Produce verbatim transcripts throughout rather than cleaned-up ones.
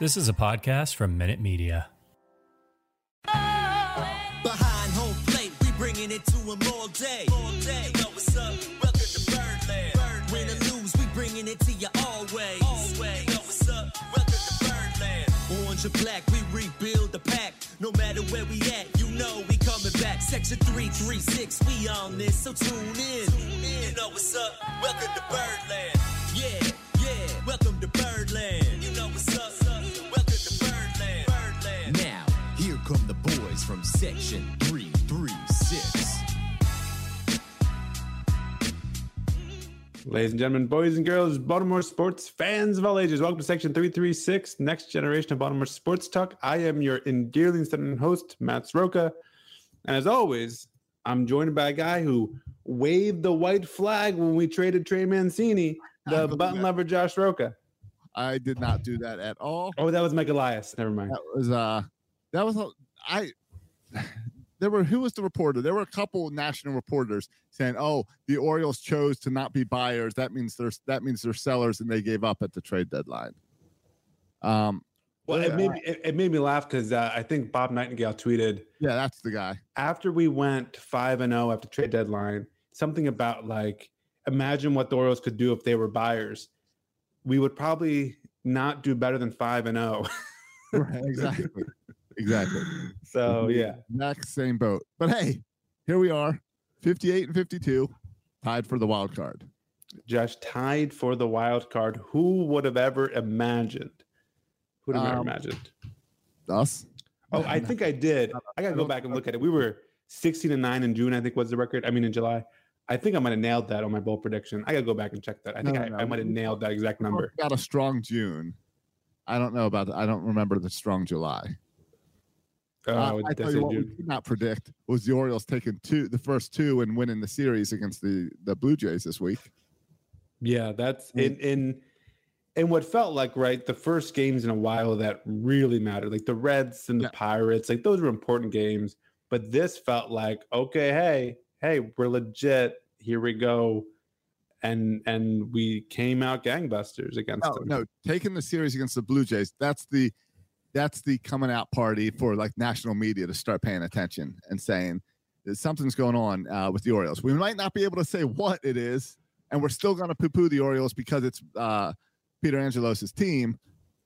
This is a podcast from Minute Media. Behind home plate, we bringing it to them all day. All day. You know what's up? Welcome to Birdland. Birdland. Win or lose, we bringing it to you always. Always. You know what's up? Welcome to Birdland. Orange or black, we rebuild the pack. No matter where we at, you know we coming back. Section three three six, we on this, so tune in. Tune in. You know what's up? Welcome to Birdland. Yeah, yeah. Welcome to Birdland. You know what's up? Welcome to Birdland. Birdland. Now, here come the boys from Section three three six. Ladies and gentlemen, boys and girls, Baltimore sports fans of all ages, welcome to Section three three six, next generation of Baltimore sports talk. I am your endearingly stunning host, Matt Soroka. And as always, I'm joined by a guy who waved the white flag when we traded Trey Mancini, the button that. lover, Josh Roca. I did not do that at all. Oh, that was Mike Elias. Never mind. That was, uh, that was, I, there were, who was the reporter? There were a couple national reporters saying, oh, the Orioles chose to not be buyers. That means they're, that means they're sellers and they gave up at the trade deadline. Um, Well, it made me, it, it made me laugh because uh, I think Bob Nightingale tweeted. Yeah, that's the guy. After we went five and zero after trade deadline, something about like, imagine what the Orioles could do if they were buyers. We would probably not do better than five and zero. Right, exactly, exactly. So yeah, next same boat. But hey, here we are, fifty-eight and fifty-two, tied for the wild card. Josh tied for the wild card. Who would have ever imagined? Who would have Um, ever imagined? Us? Oh, I think I did. I gotta go back and look at it. We were sixteen and nine in June, I think was the record. I mean, in July. I think I might have nailed that on my bold prediction. I gotta go back and check that. I think No, I, no, I might have nailed that exact number. Got a strong June. I don't know about. The, I don't remember the strong July. Oh, uh, I that's tell you in what, we June. could not predict was the Orioles taking two, the first two, and winning the series against the the Blue Jays this week. Yeah, that's in in in what felt like right the first games in a while that really mattered, like the Reds and the Yeah. Pirates, like those were important games. But this felt like, okay, hey, hey, we're legit. Here we go, and and we came out gangbusters against No, them. no, taking the series against the Blue Jays. That's the that's the coming out party for like national media to start paying attention and saying that something's going on uh, with the Orioles. We might not be able to say what it is, and we're still going to poo-poo the Orioles because it's uh, Peter Angelos' team,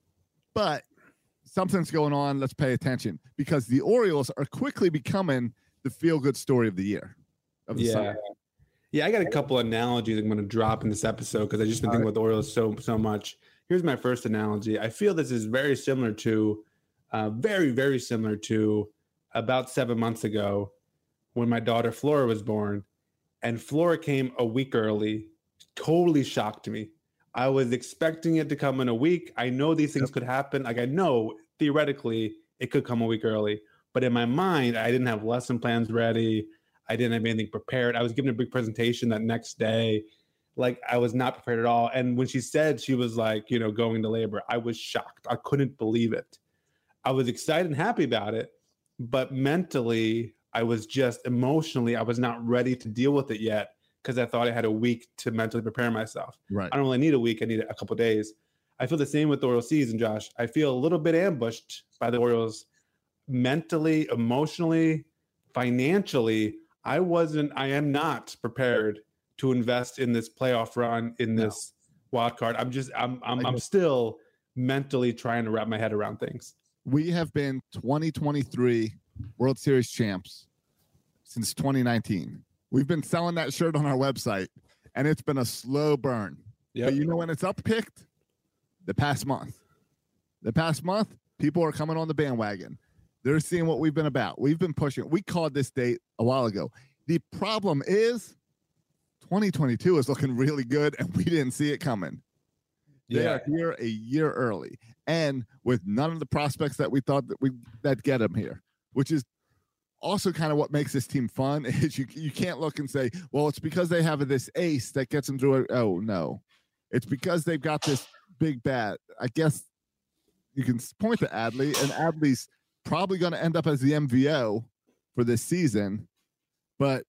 but something's going on. Let's pay attention because the Orioles are quickly becoming the feel-good story of the year. Of the Yeah. summer. Yeah, I got a couple analogies I'm going to drop in this episode because I just been thinking about the Orioles so so much. Here's my first analogy. I feel this is very similar to, uh, very very similar to, about seven months ago, when my daughter Flora was born, and Flora came a week early. Totally shocked me. I was expecting it to come in a week. I know these things Yep. could happen. Like I know theoretically it could come a week early, but in my mind I didn't have lesson plans ready. I didn't have anything prepared. I was given a big presentation that next day. Like I was not prepared at all. And when she said she was like, you know, going to labor, I was shocked. I couldn't believe it. I was excited and happy about it, but mentally, I was just emotionally, I was not ready to deal with it yet because I thought I had a week to mentally prepare myself. Right. I don't really need a week. I need a couple of days. I feel the same with the Orioles season, Josh. I feel a little bit ambushed by the Orioles mentally, emotionally, financially. I wasn't, I am not prepared to invest in this playoff run in this no. wild card. I'm just, I'm, I'm, I'm still mentally trying to wrap my head around things. We have been twenty twenty-three World Series champs since twenty nineteen. We've been selling that shirt on our website, and it's been a slow burn. Yep. But you know when it's uppicked? The past month. The past month, people are coming on the bandwagon. They're seeing what we've been about. We've been pushing. We called this date a while ago. The problem is twenty twenty-two is looking really good, and we didn't see it coming. They Yeah. are here a year early, and with none of the prospects that we thought that we that get them here, which is also kind of what makes this team fun. Is you you can't look and say, well, it's because they have this ace that gets them through it. Oh no, it's because they've got this big bat. I guess you can point to Adley, and Adley's probably going to end up as the M V O for this season, but.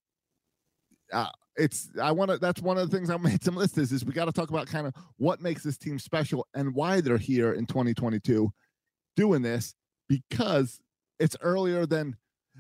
Uh, It's I want to. That's one of the things I made some lists is, is we got to talk about kind of what makes this team special and why they're here in twenty twenty-two doing this because it's earlier than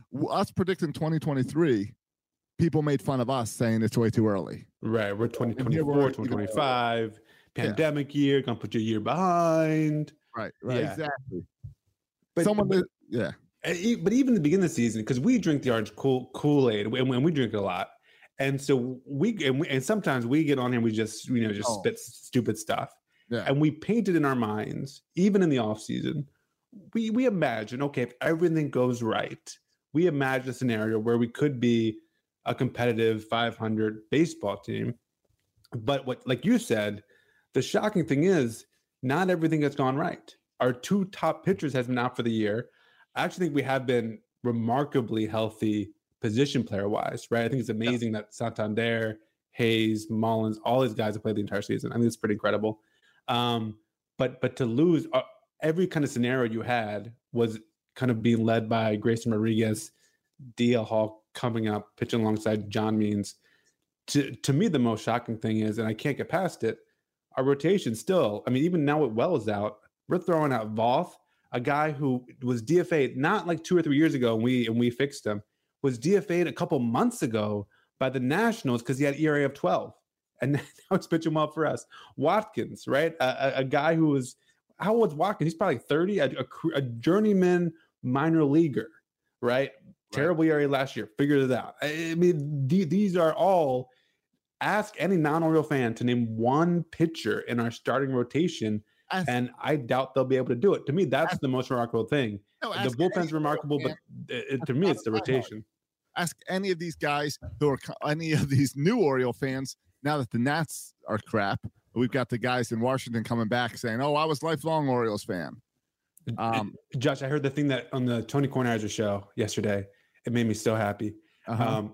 us predicting twenty twenty-three. People made fun of us saying it's way too early. Right. We're twenty twenty-four, twenty twenty-five, pandemic yeah. year, gonna put you a year behind. Right. Right. Yeah. Exactly. But, Someone, but, that, yeah. But even the beginning of the season, because we drink the orange cool Kool-Aid, and we, we drink it a lot, and so we and, we and sometimes we get on here and we just you know just oh. spit stupid stuff, yeah. and we painted in our minds, even in the off season, we we imagine okay if everything goes right, we imagine a scenario where we could be a competitive five hundred baseball team, but what like you said, the shocking thing is not everything has gone right. Our two top pitchers has been out for the year. I actually think we have been remarkably healthy position player wise, right? I think it's amazing yeah. that Santander, Hayes, Mullins, all these guys have played the entire season. I think it's pretty incredible. Um, but but to lose uh, every kind of scenario you had was kind of being led by Grayson Rodriguez, D L Hall coming up, pitching alongside John Means. To to me, the most shocking thing is, and I can't get past it, our rotation still, I mean, even now with Wells out, we're throwing out Voth, a guy who was D F A'd not like two or three years ago, and we and we fixed him, was D F A'd a couple months ago by the Nationals because he had E R A of twelve. And now he's pitching well for us. Watkins, right? A, a, a guy who was, how old was Watkins? He's probably thirty, a, a, a journeyman minor leaguer, right? right? Terrible E R A last year. Figured it out. I mean, the, these are all, ask any non-Oriole fan to name one pitcher in our starting rotation, ask, and I doubt they'll be able to do it. To me, that's ask, the most remarkable thing. No, the bullpen's remarkable, but it, to me, it's the rotation. Ask any of these guys who are any of these new Oriole fans, now that the Nats are crap, we've got the guys in Washington coming back saying, oh, I was lifelong Orioles fan. Um, Josh, I heard the thing that on the Tony Kornheiser show yesterday. It made me so happy. Uh-huh. Um,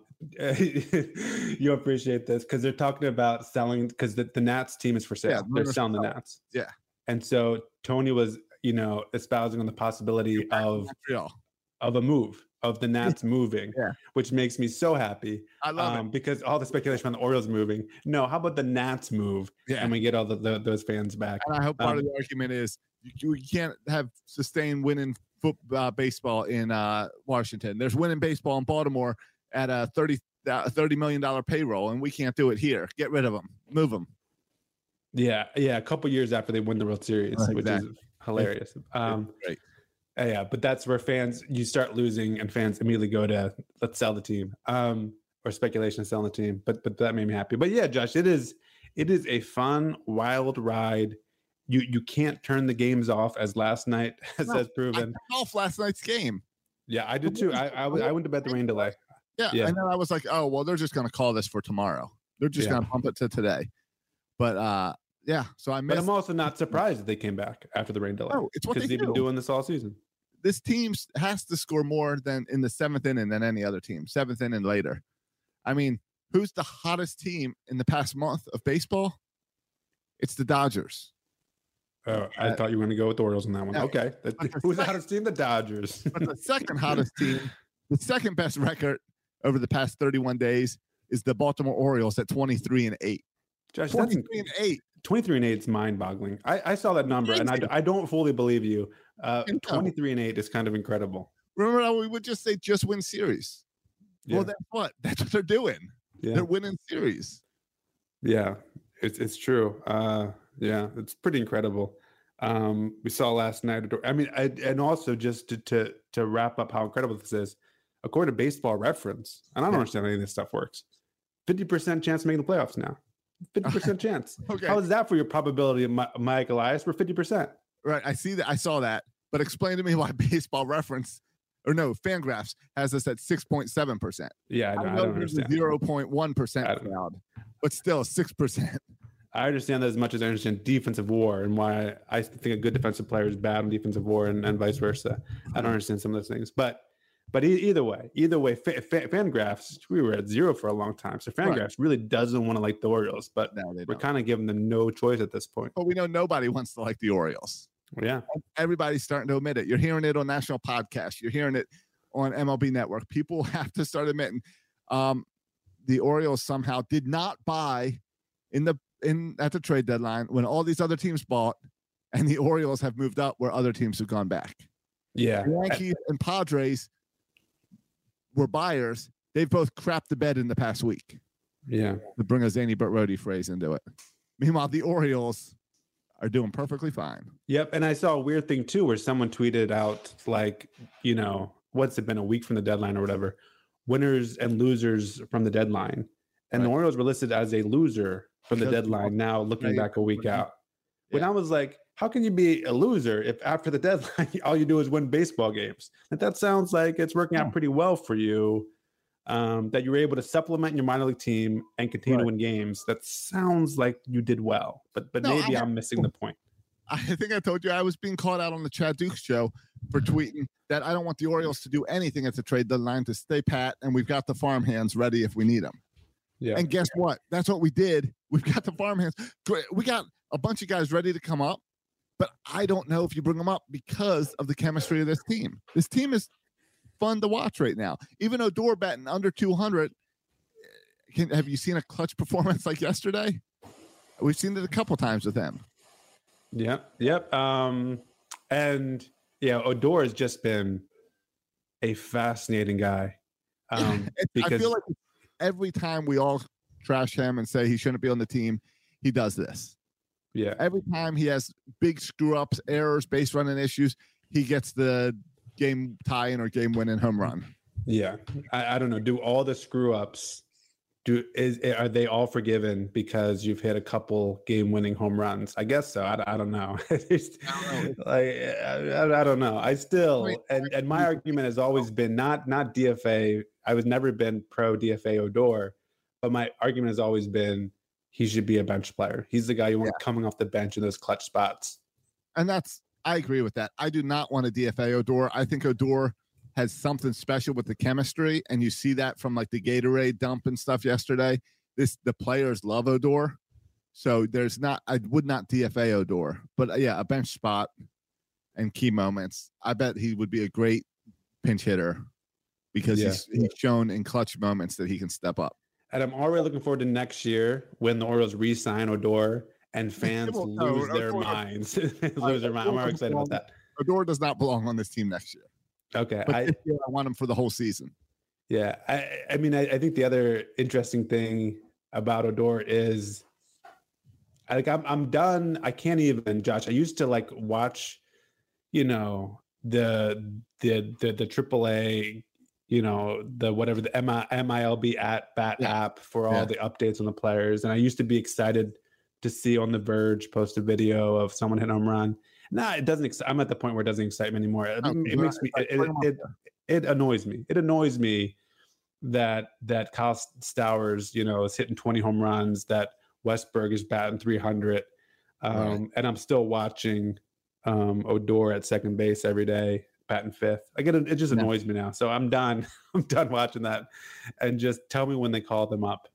you appreciate this because they're talking about selling because the, the Nats team is for sale. Yeah, they're selling the Nats. Yeah. And so Tony was, you know, espousing on the possibility of, of a move, of the Nats moving, yeah. which makes me so happy. I love um, it. Because all the speculation on the Orioles moving. No, how about the Nats move? Yeah. And we get all the, the, those fans back. And I hope part um, of the argument is you, you can't have sustained winning football, uh, baseball in uh, Washington. There's winning baseball in Baltimore at a thirty, uh, thirty million dollars payroll, and we can't do it here. Get rid of them. Move them. Yeah, yeah. A couple years after they win the World Series, oh, which exactly. is hilarious. Um, Great. Uh, yeah, but that's where fans, you start losing and fans immediately go to, let's sell the team, um, or speculation of selling the team. But but that made me happy. But yeah, Josh, it is it is a fun, wild ride. You you can't turn the games off, as last night has, no, has proven. I turned off last night's game. Yeah, I did too. I, I, I went to bed the rain delay. Yeah, yeah, and then I was like, oh, well, they're just going to call this for tomorrow. They're just yeah. going to pump it to today. But uh, yeah, so I missed. But I'm also not surprised that they came back after the rain delay. No, it's what they they've do. been doing this all season. This team has to score more than in the seventh inning than any other team, seventh inning later. I mean, who's the hottest team in the past month of baseball? It's the Dodgers. Oh, I uh, thought you were going to go with the Orioles on that one. No, okay. The, who's second, the hottest team? The Dodgers. But the second hottest team, the second best record over the past thirty-one days is the Baltimore Orioles at twenty-three and eight. Josh, twenty-three and eight. twenty-three and eight is mind-boggling. I, I saw that number, and I, I don't fully believe you. Uh, twenty-three and eight is kind of incredible. Remember how we would just say just win series? Yeah. Well, that's what that's what they're doing. Yeah. They're winning series. Yeah, it's it's true. Uh, yeah, it's pretty incredible. Um, we saw last night. I mean, I, and also just to, to to wrap up how incredible this is, according to Baseball Reference, and I don't yeah. understand how any of this stuff works. fifty percent chance of making the playoffs now. fifty percent chance. Okay. How is that for your probability of My, Mike Elias? We're fifty percent. Right. I see that. I saw that. But explain to me why Baseball Reference, or no, Fangraphs has us at six point seven percent. Yeah, I, I, I don't understand. zero point one percent crowd, but still six percent. I understand that as much as I understand defensive war and why I think a good defensive player is bad in defensive war and, and vice versa. I don't understand some of those things. But But e- either way, either way, fa- fa- Fangraphs, we were at zero for a long time. So Fangraphs right. really doesn't want to like the Orioles, but no, we're kind of giving them no choice at this point. But we know nobody wants to like the Orioles. Yeah. Everybody's starting to admit it. You're hearing it on national podcasts. You're hearing it on M L B Network. People have to start admitting um, the Orioles somehow did not buy in the in at the trade deadline when all these other teams bought, and the Orioles have moved up where other teams have gone back. Yeah. The Yankees and Padres were buyers. They've both crapped the bed in the past week. Yeah. To bring a Zany but Rhodey phrase into it. Meanwhile, the Orioles are doing perfectly fine. Yep. And I saw a weird thing too, where someone tweeted out, like, you know, what's it been, a week from the deadline or whatever, winners and losers from the deadline. And right. the Orioles were listed as a loser from the deadline now, looking right. back a week out. When yeah. I was like, how can you be a loser if after the deadline, all you do is win baseball games? And that sounds like it's working out pretty well for you, um, that you were able to supplement your minor league team and continue right. to win games. That sounds like you did well, but but no, maybe I, I'm missing the point. I think I told you I was being called out on the Chad Dukes show for tweeting that I don't want the Orioles to do anything at the trade deadline, to stay pat, and we've got the farm hands ready if we need them. Yeah. And guess what? That's what we did. We've got the farm hands. We got a bunch of guys ready to come up, but I don't know if you bring them up because of the chemistry of this team. This team is fun to watch right now. Even Odor batting under two hundred. Can, have you seen a clutch performance like yesterday? We've seen it a couple times with him. Yep. Yep. Um, and yeah, Odor has just been a fascinating guy. Um, because I feel like every time we all trash him and say he shouldn't be on the team, he does this. Yeah. Every time he has big screw ups, errors, base running issues, he gets the game tying or game winning home run. Yeah. I, I don't know. Do all the screw ups, do is are they all forgiven because you've hit a couple game winning home runs? I guess so. I, I don't know. Just, like I, I don't know. I still and, and my argument has always been not not D F A. I was never been pro D F A Odor, but my argument has always been he should be a bench player. He's the guy you want yeah. coming off the bench in those clutch spots. And that's, I agree with that. I do not want a D F A Odor. I think Odor has something special with the chemistry, and you see that from like the Gatorade dump and stuff yesterday. This the players love Odor, so there's not. I would not D F A Odor, but uh, yeah, a bench spot and key moments. I bet he would be a great pinch hitter because yeah. he's, he's shown in clutch moments that he can step up. And I'm already looking forward to next year when the Orioles re-sign Odor and fans well, lose no, their Odor, minds. lose their mind. I'm already excited about that. Odor does not belong on this team next year. Okay. But I, year, I want him for the whole season. Yeah. I, I mean, I, I think the other interesting thing about Odor is like I'm I'm done. I can't even, Josh. I used to like watch, you know, the the the the triple A, you know, the whatever the M I L B at bat yeah. app for all yeah. the updates on the players. And I used to be excited to see On the Verge post a video of someone hit a home run. No, it doesn't. Exci- I'm at the point where it doesn't excite me anymore. It, oh, it makes me. It, it, it, it annoys me. It annoys me that that Kyle Stowers, you know, is hitting twenty home runs. That Westberg is batting three hundred, um, right. and I'm still watching um, Odor at second base every day, batting fifth. I get it. It just annoys yeah. me now. So I'm done. I'm done watching that, and just tell me when they call them up.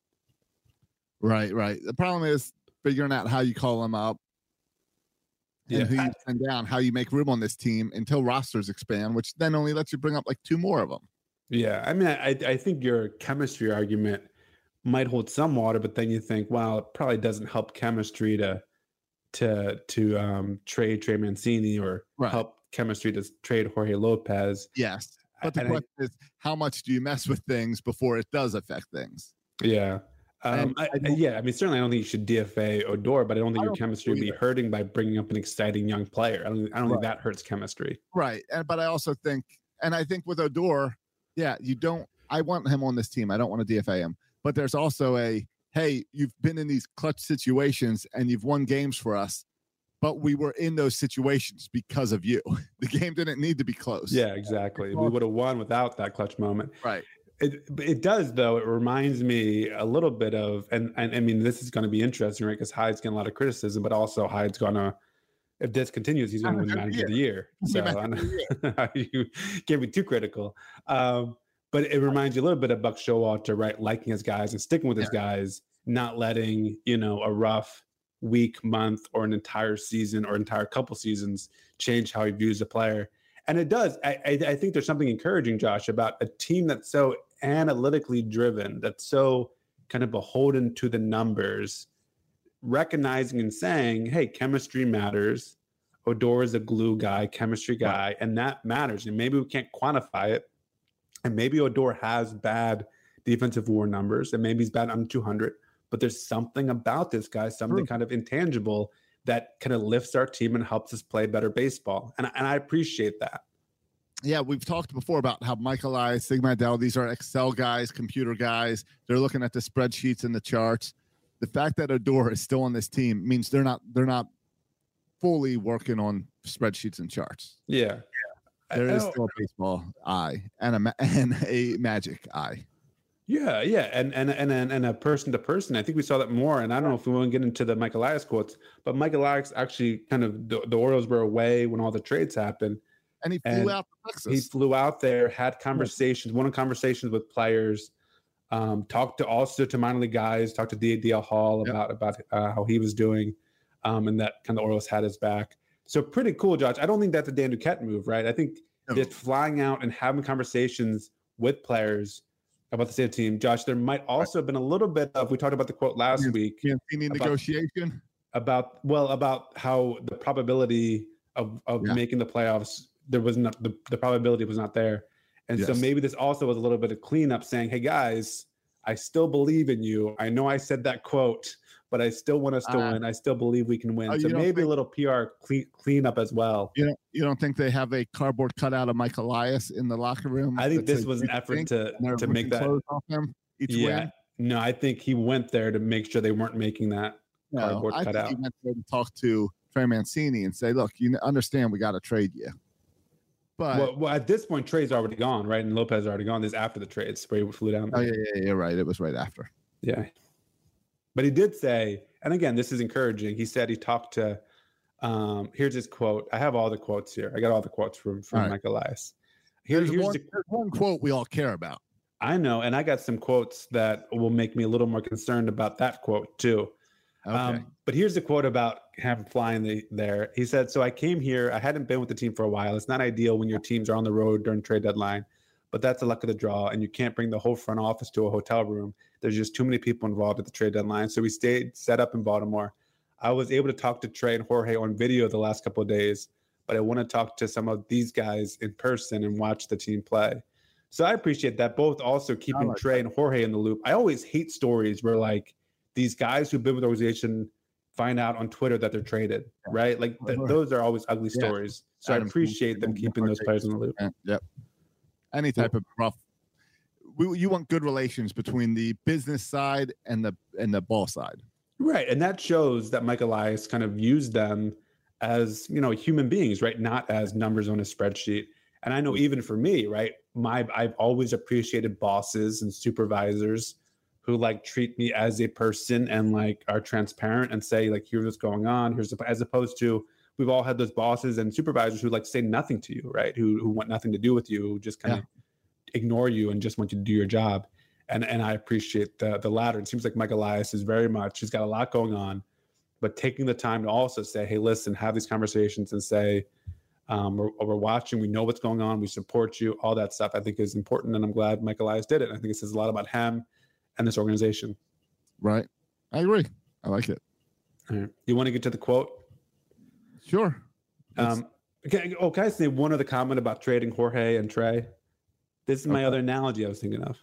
Right, right. The problem is figuring out how you call them up. And yeah. who you send down, how you make room on this team until rosters expand, which then only lets you bring up like two more of them. Yeah, I mean, I I think your chemistry argument might hold some water, but then you think, well, it probably doesn't help chemistry to to to um, trade Trey Mancini or right. help chemistry to trade Jorge Lopez. Yes, but the and question I, is, how much do you mess with things before it does affect things? Yeah. Um, I, I, yeah, I mean, certainly I don't think you should D F A Odor, but I don't think I your don't chemistry would be hurting by bringing up an exciting young player. I don't, I don't right. think that hurts chemistry. Right. And, but I also think, and I think with Odor, yeah, you don't, I want him on this team. I don't want to D F A him, but there's also a, hey, you've been in these clutch situations and you've won games for us, but we were in those situations because of you. The game didn't need to be close. Yeah, exactly. We would have won without that clutch moment. Right. It it does, though. It reminds me a little bit of, and, and I mean, this is going to be interesting, right? Because Hyde's getting a lot of criticism, but also Hyde's going to, if this continues, he's going to win Manager of the Year. So you can't be too critical. Um, but it reminds you a little bit of Buck Showalter, right? Liking his guys and sticking with his yeah. guys, not letting, you know, a rough week, month, or an entire season or entire couple seasons change how he views a player. And it does. I, I, I think there's something encouraging, Josh, about a team that's so analytically driven, that's so kind of beholden to the numbers, recognizing and saying, hey, chemistry matters. Odor is a glue guy, chemistry guy, right. and that matters. And maybe we can't quantify it. And maybe Odor has bad defensive war numbers, and maybe he's bad under two hundred. But there's something about this guy, something True. kind of intangible that kind of lifts our team and helps us play better baseball. And, and I appreciate that. Yeah, we've talked before about how Mike Elias, Sig Mandel, these are Excel guys, computer guys. They're looking at the spreadsheets and the charts. The fact that Odor is still on this team means they're not they're not fully working on spreadsheets and charts. Yeah, there is still a baseball eye and a and a magic eye. Yeah, yeah, and and and and a person to person. I think we saw that more. And I don't know if we want to get into the Mike Elias quotes, but Mike Elias actually kind of the, the Orioles were away when all the trades happened. And he flew and out to Texas. He flew out there, had conversations, one of conversations with players, um, talked to also to minor league guys, talked to D L Hall about, yep. about uh, how he was doing, um, and that kind of Orioles had his back. So pretty cool, Josh. I don't think that's a Dan Duquette move, right? I think no. that flying out and having conversations with players about the state team, Josh, there might also have been a little bit of, we talked about the quote last yeah, week. Mancini about, negotiation? About, well, about how the probability of, of yeah. making the playoffs, there was not the, the probability was not there. And yes. so maybe this also was a little bit of cleanup saying, hey guys, I still believe in you. I know I said that quote, but I still want us to uh, win. I still believe we can win. Oh, so maybe think, a little P R clean, cleanup as well. You know, you don't think they have a cardboard cutout of Mike Elias in the locker room? I think this was an effort to, to make that. Off him each yeah. win? No, I think he went there to make sure they weren't making that no, cardboard I cutout. Think he went there to talk to Trey Mancini and say, look, you understand we got to trade you. But well, well, at this point, Trey's already gone, right? And Lopez is already gone. This is after the trades where he flew down. Oh, yeah, yeah, you're right. It was right after. Yeah. But he did say, and again, this is encouraging. He said he talked to, um, here's his quote. I have all the quotes here. I got all the quotes from, from right. Mike Elias. Here, there's here's one, the, there's one quote we all care about. I know. And I got some quotes that will make me a little more concerned about that quote too. Okay. Um, but here's the quote about him flying the, there. He said, so I came here. I hadn't been with the team for a while. It's not ideal when your teams are on the road during trade deadline, but that's the luck of the draw. And you can't bring the whole front office to a hotel room. There's just too many people involved at the trade deadline. So we stayed set up in Baltimore. I was able to talk to Trey and Jorge on video the last couple of days, but I want to talk to some of these guys in person and watch the team play. So I appreciate that. Both also keeping like Trey that. and Jorge in the loop. I always hate stories where like these guys who've been with the organization find out on Twitter that they're traded, yeah. right? Like th- those are always ugly yeah. stories. So Adam I appreciate them keeping those players in the loop. Yep. Any type of rough. We, you want good relations between the business side and the and the ball side. Right. And that shows that Mike Elias kind of used them as, you know, human beings, right? Not as numbers on a spreadsheet. And I know even for me, right, my I've always appreciated bosses and supervisors who like treat me as a person and like are transparent and say like, here's what's going on. Here's the, as opposed to we've all had those bosses and supervisors who like say nothing to you, right? Who who want nothing to do with you, who just kind yeah. of ignore you and just want you to do your job. And and I appreciate the the latter. It seems like Mike Elias is very much, he's got a lot going on, but taking the time to also say, hey, listen, have these conversations and say, um, we're, we're watching, we know what's going on, we support you, all that stuff I think is important. And I'm glad Mike Elias did it. I think it says a lot about him and this organization. Right. I agree. I like it. All right. You want to get to the quote? Sure. Um, okay, oh, can I say one other comment about trading Jorge and Trey? This is my okay. other analogy I was thinking of.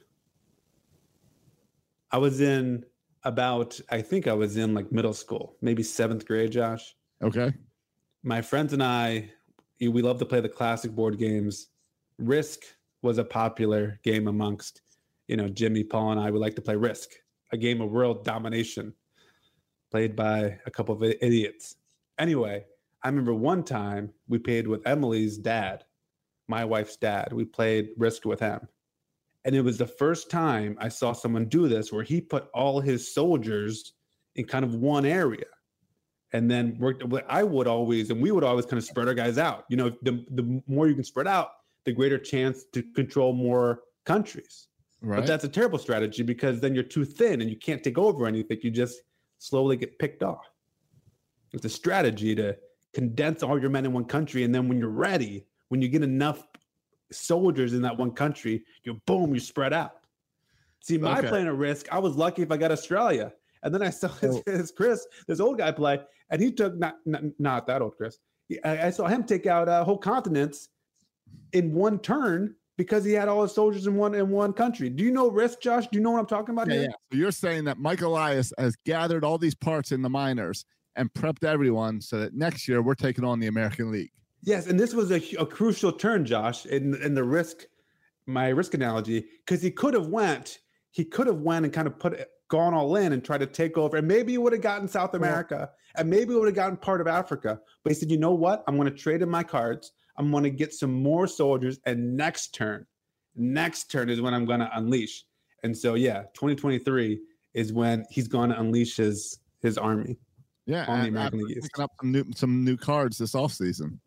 I was in about, I think I was in like middle school, maybe seventh grade, Josh. Okay. My friends and I, we love to play the classic board games. Risk was a popular game amongst, you know, Jimmy, Paul, and I would like to play Risk, a game of world domination played by a couple of idiots. Anyway, I remember one time we played with Emily's dad, my wife's dad. We played Risk with him. And it was the first time I saw someone do this where he put all his soldiers in kind of one area and then worked. I would always, and we would always kind of spread our guys out. You know, the, the more you can spread out, the greater chance to control more countries. Right. But that's a terrible strategy because then you're too thin and you can't take over anything. You just slowly get picked off. It's a strategy to condense all your men in one country. And then when you're ready, when you get enough soldiers in that one country, you boom, you spread out. See, my okay. playing a Risk, I was lucky if I got Australia. And then I saw his, his Chris, this old guy play, and he took, not, not, not that old Chris, I, I saw him take out uh, whole continents in one turn because he had all his soldiers in one in one country. Do you know Risk, Josh? Do you know what I'm talking about Yeah, here? yeah. So you're saying that Mike Elias has gathered all these parts in the minors and prepped everyone so that next year we're taking on the American League. Yes, and this was a, a crucial turn, Josh, in in the Risk, my Risk analogy, because he could have went, he could have went and kind of put gone all in and tried to take over, and maybe he would have gotten South America, and maybe he would have gotten part of Africa. But he said, you know what? I'm going to trade in my cards. I'm going to get some more soldiers, and next turn, next turn is when I'm going to unleash. And so, yeah, twenty twenty-three is when he's going to unleash his his army. Yeah, on the and American I'm League East. picking up some new some new cards this offseason.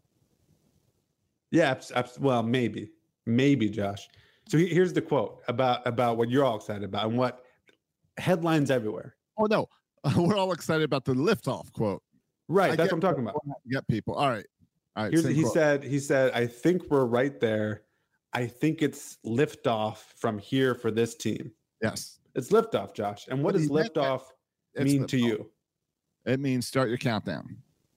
Yeah, abs- abs- well, maybe, maybe, Josh. So he- here's the quote about about what you're all excited about and what headlines everywhere. Oh no, we're all excited about the liftoff quote. Right, I that's get- what I'm talking about. Get people. All right, all right. Here's same he quote. said. He said, "I think we're right there. I think it's liftoff from here for this team. Yes, It's liftoff, Josh. And what But does he meant that. liftoff It's mean to liftoff. you? It means start your countdown.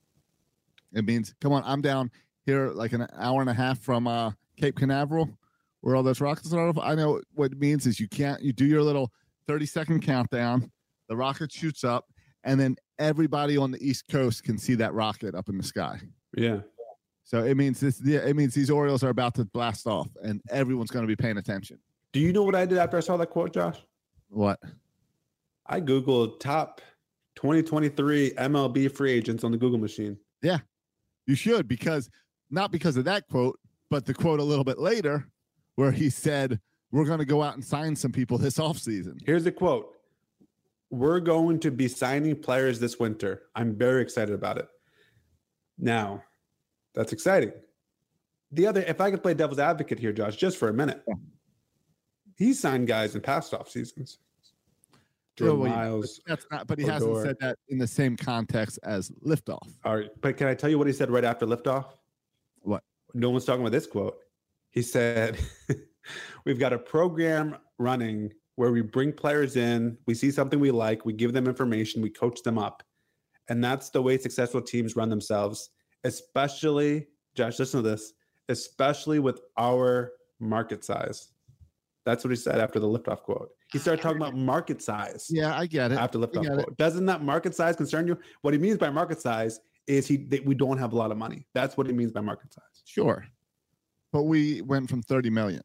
It means come on. I'm down here like an hour and a half from uh, Cape Canaveral, where all those rockets are. I know what it means is you can't. You do your little thirty second countdown. The rocket shoots up, and then everybody on the East Coast can see that rocket up in the sky. Yeah. So it means this. Yeah, it means these Orioles are about to blast off, and everyone's going to be paying attention. Do you know what I did after I saw that quote, Josh? What? I Googled top twenty twenty-three M L B free agents on the Google machine. You should, because not because of that quote, but the quote a little bit later where he said, we're going to go out and sign some people this offseason. Here's the quote. We're going to be signing players this winter. I'm very excited about it. Now, that's exciting. The other, if I could play devil's advocate here, Josh, just for a minute. Yeah. He signed guys in past off seasons. Drew Oh, well, yeah, Miles. but That's not, but he Odor. hasn't said that in the same context as liftoff. All right, but can I tell you what he said right after liftoff? What? No one's talking about this quote. He said, we've got a program running where we bring players in, we see something we like, we give them information, we coach them up. And that's the way successful teams run themselves, especially, Josh, listen to this, especially with our market size. That's what he said after the liftoff quote. He started talking about market size Yeah, I get it. after I liftoff get it. quote. Doesn't that market size concern you? What he means by market size is he that we don't have a lot of money. That's what he means by market size. Sure. But we went from thirty million.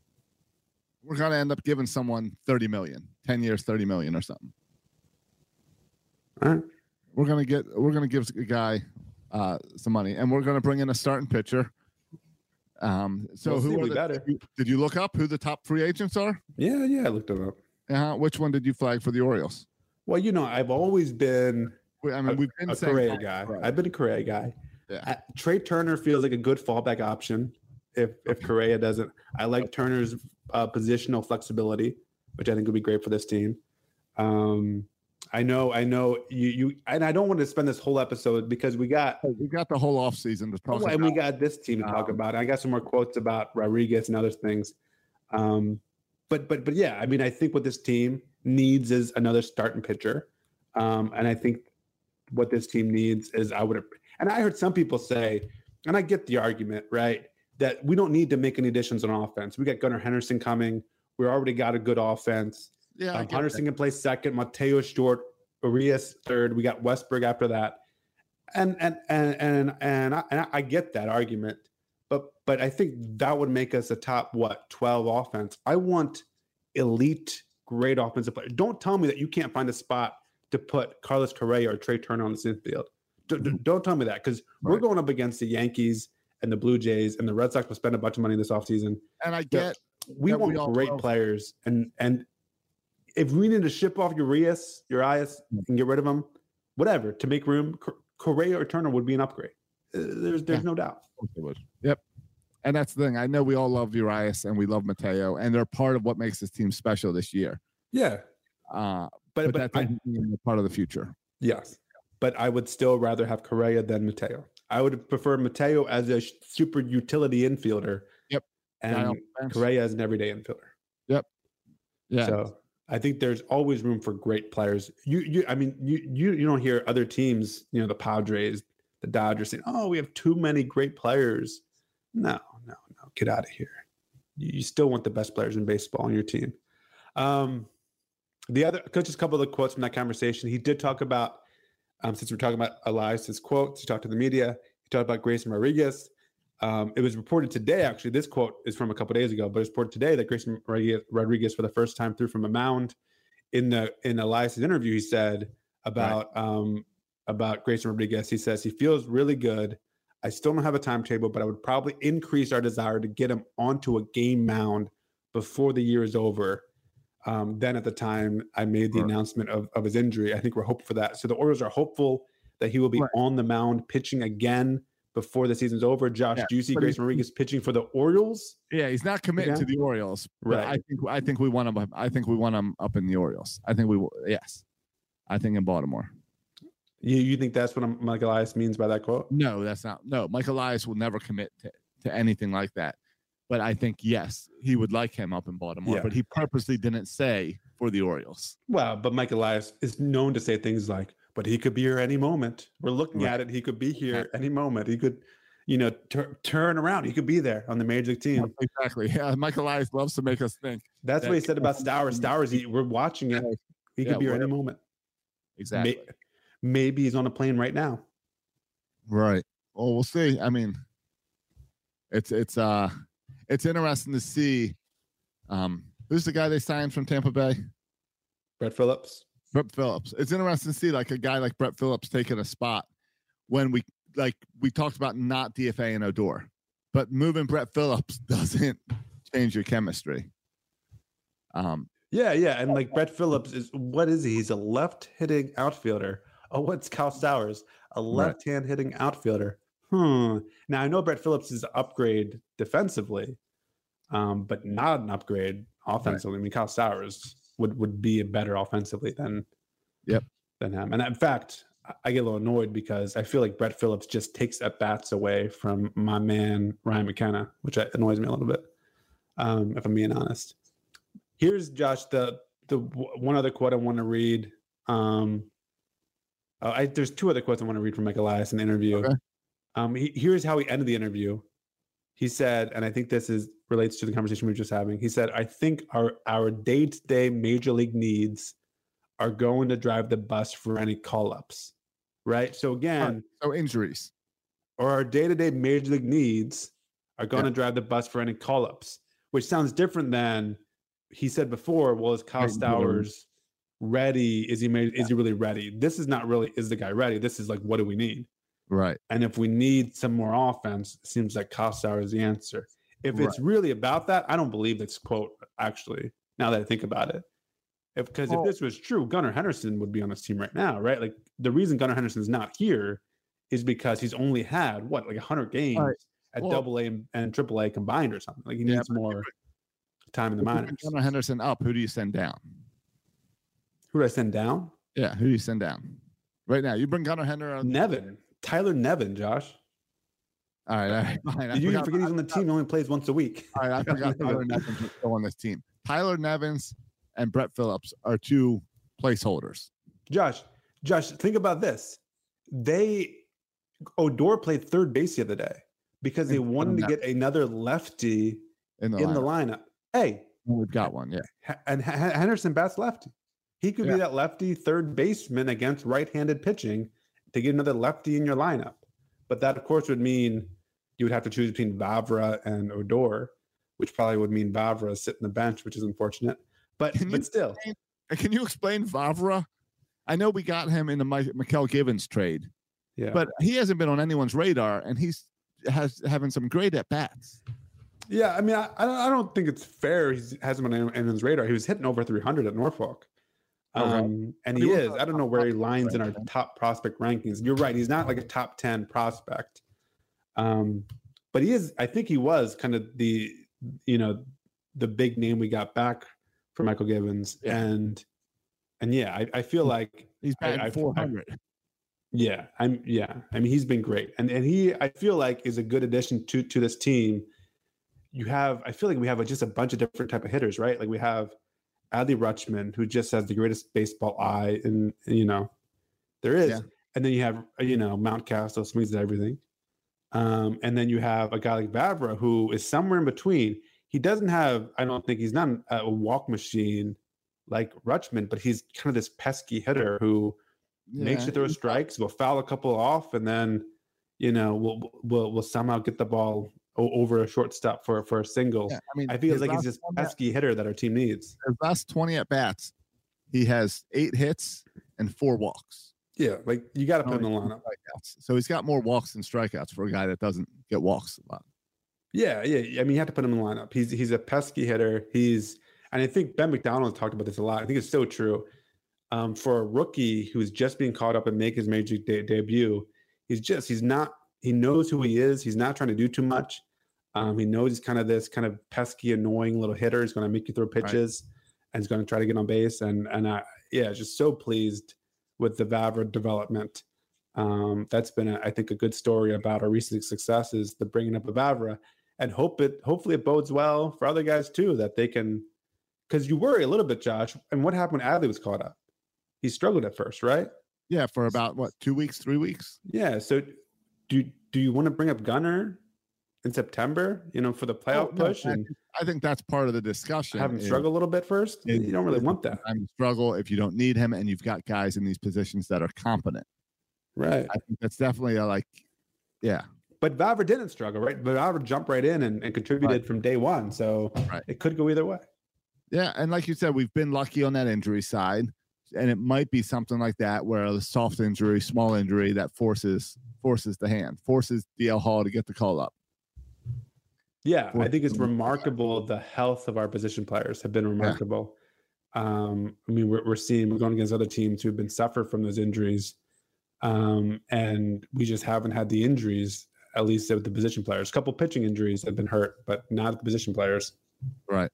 We're going to end up giving someone thirty million, ten years, thirty million or something. All right. We're going to get, we're going to give a guy uh, some money, and we're going to bring in a starting pitcher. Um, so We'll see, who are we the, better. did you, did you look up who the top free agents are? Yeah, yeah, I looked it up. Uh, which one did you flag for the Orioles? Well, you know, I've always been We- I mean, a, we've been a saying Correa that, guy. right. I've been a Correa guy. Yeah. Uh, Trey Turner feels like a good fallback option if if Correa doesn't. I like Turner's uh, positional flexibility, which I think would be great for this team. Um, I know, I know you you, and I don't want to spend this whole episode because we got Hey, we got the whole offseason to talk oh, and we about. got this team to talk Um, about. I got some more quotes about Rodriguez and other things. Um, but but but yeah, I mean, I think what this team needs is another starting pitcher, um, and I think what this team needs is I would have. And I heard some people say, and I get the argument, right, that we don't need to make any additions on offense. We got Gunnar Henderson coming. We already got a good offense. Yeah, I Um, get Henderson that. can play second. Mateo short. Urias third. We got Westberg after that. And and and and and I, and I get that argument, but but I think that would make us a top what twelve offense. I want elite, great offensive players. Don't tell me that you can't find a spot to put Carlos Correa or Trey Turner on this infield. D- d- Don't tell me that because we're Right. going up against the Yankees and the Blue Jays, and the Red Sox will spend a bunch of money this offseason. And I get We that we want all great know. players, and and if we need to ship off Urias, Urias, and get rid of him, whatever to make room, Cor- Correa or Turner would be an upgrade. Uh, There's there's Yeah. no doubt. it would. Yep. And that's the thing. I know we all love Urias and we love Mateo, and they're part of what makes this team special this year. Yeah, Uh, but but, but, that I, doesn't mean they're part of the future. yes, but I would still rather have Correa than Mateo. I would prefer Mateo as a sh- super utility infielder. Yep. Guy on And the bench. Correa as an everyday infielder. Yeah. So I think there's always room for great players. You, you, I mean, you, you, you don't hear other teams, you know, the Padres, the Dodgers saying, "Oh, we have too many great players." No, no, no, get out of here. You, you still want the best players in baseball on your team. Um, the other, just a couple of the quotes from that conversation. He did talk about, um, since we're talking about Elias's quotes, he talked to the media. He talked about Grayson Rodriguez. Um, it was reported today, actually, this quote is from a couple of days ago, but it's reported today that Grayson Rodriguez, for the first time, threw from a mound. In the in Elias's interview, he said about right. um, about Grayson Rodriguez, he says he feels really good. I still don't have a timetable, but I would probably increase our desire to get him onto a game mound before the year is over. Um, then at the time I made the right. announcement of, of his injury, I think we're hopeful for that. So the Orioles are hopeful that he will be right. on the mound pitching again before the season's over. Josh, yeah, do you see Grayson Rodriguez pitching for the Orioles? Yeah, he's not committing yeah. to the Orioles. Right. I think I think we want him. I think we want him up in the Orioles. I think we will. Yes, I think in Baltimore. You you think that's what Mike Elias means by that quote? No, that's not. No, Mike Elias will never commit to, to anything like that. But I think yes, he would like him up in Baltimore. Yeah. But he purposely didn't say for the Orioles. Well, but Mike Elias is known to say things like, but he could be here any moment. We're looking right. at it. He could be here right. any moment. He could, you know, tur- turn around. He could be there on the major league team. Exactly. Yeah. Mike Elias loves to make us think. That's that, what he said about Stowers. Stowers, he, we're watching it. He could yeah, be here whatever. any moment. Exactly. Maybe, maybe he's on a plane right now. Right. Well, we'll see. I mean, it's it's uh it's interesting to see. Um, who's the guy they signed from Tampa Bay? Brett Phillips. Brett Phillips. It's interesting to see like a guy like Brett Phillips taking a spot when we like we talked about not D F A and Odor, but moving Brett Phillips doesn't change your chemistry. Um, yeah, yeah, and like Brett Phillips is what is he? He's a left-hitting outfielder. Oh, what's Kyle Stowers? A left-hand right. hitting outfielder. Hmm. Now I know Brett Phillips is an upgrade defensively, um, but not an upgrade offensively. Right. I mean, Kyle Stowers would would be better offensively than yep than him. And in fact, I get a little annoyed because I feel like Brett Phillips just takes at bats away from my man Ryan McKenna, which annoys me a little bit. Um, if I'm being honest. Here's Josh the the one other quote I want to read. Um, uh, I, there's two other quotes I want to read from Mike Elias in the interview. Okay. Um, he, here's how he ended the interview. He said, and I think this is relates to the conversation we were just having. He said, "I think our our day-to-day major league needs are going to drive the bus for any call-ups." Right? So again, so injuries. Or our day-to-day major league needs are going yeah. to drive the bus for any call-ups, which sounds different than he said before. Well, is Kyle Stowers ready? Is he made, yeah. is he really ready? This is not really, is the guy ready? This is like, what do we need? Right. And if we need some more offense, it seems like Kyle Stowers is the answer. If right. it's really about that, I don't believe this quote, actually, now that I think about it. If Because oh. if this was true, Gunnar Henderson would be on this team right now, right? Like the reason Gunnar Henderson is not here is because he's only had, what, like one hundred games right. at well, double A and, and triple A combined or something. Like he needs yeah, more time in the minors. Gunnar Henderson up, who do you send down? Who do I send down? Yeah, who do you send down? Right now, you bring Gunnar Henderson. Nevin. Tyler Nevin, Josh. All right, all right. Fine. Did you even forget he's on the team? He only plays once a week. All right, I forgot Tyler Nevin's still on this team. Tyler Nevins and Brett Phillips are two placeholders. Josh, Josh, think about this. They Odor played third base the other day because they wanted to get another lefty in the, in lineup. the lineup. Hey, we've got one, yeah. And Henderson bats lefty. He could yeah. be that lefty third baseman against right-handed pitching to get another lefty in your lineup. But that, of course, would mean you would have to choose between Vavra and Odor, which probably would mean Vavra sitting the bench, which is unfortunate. But can but still. Explain, can you explain Vavra? I know we got him in the Mike, Mikael Givens trade, yeah, but he hasn't been on anyone's radar, and he's has having some great at-bats. Yeah, I mean, I, I don't think it's fair he hasn't been on anyone's radar. He was hitting over three hundred at Norfolk. Um, okay. And he is. I don't know where he lines in our top prospect rankings. You're right. He's not like a top ten prospect. Um, but he is, I think he was kind of the, you know, the big name we got back for Michael Givens. Yeah. And, and yeah, I, I feel like he's batting four hundred. I, yeah. I'm, yeah. I mean, he's been great. And, and he, I feel like is a good addition to, to this team. You have, I feel like we have a, just a bunch of different type of hitters, right? Like we have Adley Rutschman, who just has the greatest baseball eye, and you know, there is. Yeah. and then you have you know Mountcastle swings at everything, um, and then you have a guy like Vavra who is somewhere in between. He doesn't have, I don't think he's not a walk machine like Rutschman, but he's kind of this pesky hitter who yeah, makes you throw strikes, will foul a couple off, and then you know will will will somehow get the ball over a shortstop for for a single. Yeah, I mean, I feel like he's this pesky hitter that our team needs. His last twenty at bats, he has eight hits and four walks. Yeah, like you got to put him in the lineup. So he's got more walks than strikeouts for a guy that doesn't get walks a lot. Yeah, yeah. I mean, you have to put him in the lineup. He's he's a pesky hitter. He's and I think Ben McDonald talked about this a lot. I think it's so true. Um, for a rookie who's just being caught up and make his major de- debut, he's just he's not. He knows who he is. He's not trying to do too much. Um, he knows he's kind of this kind of pesky, annoying little hitter. He's going to make you throw pitches, right. and he's going to try to get on base. And and I yeah, just so pleased with the Vavra development. Um, that's been, a, I think, a good story about our recent successes, the bringing up of Vavra, and hope it hopefully it bodes well for other guys too, that they can. Because you worry a little bit, Josh. And what happened when Adley was caught up? He struggled at first, right? Yeah, for about what two weeks, three weeks. Yeah. So do do you want to bring up Gunnar in September, you know, for the playoff oh, push? No, and I think that's part of the discussion. Have him struggle a little bit first. It, you don't really want that. I'm struggle if you don't need him, and you've got guys in these positions that are competent. Right. I think that's definitely a like, yeah. But Vavra didn't struggle, right? But Vavra jumped right in and, and contributed right. from day one, so right. it could go either way. Yeah, and like you said, we've been lucky on that injury side, and it might be something like that where a soft injury, small injury that forces forces the hand, forces D L Hall to get the call up. Yeah, I think it's remarkable. The health of our position players have been remarkable. Yeah. Um, I mean, we're, we're seeing, we're going against other teams who've been suffered from those injuries. Um, and we just haven't had the injuries, at least with the position players. A couple pitching injuries have been hurt, but not the position players. Right.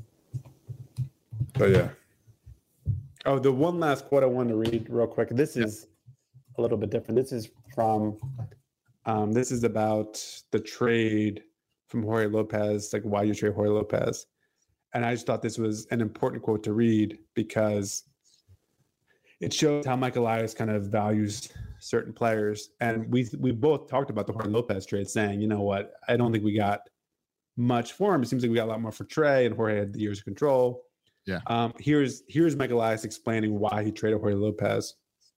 But yeah. Oh, the one last quote I wanted to read real quick. This is yeah. a little bit different. This is from, um, this is about the trade from Jorge Lopez, like why you trade Jorge Lopez. And I just thought this was an important quote to read because it shows how Mike Elias kind of values certain players. And we we both talked about the Jorge Lopez trade, saying, you know what, I don't think we got much for him. It seems like we got a lot more for Trey, and Jorge had the years of control. Yeah. Um, here's here's Mike Elias explaining why he traded Jorge Lopez.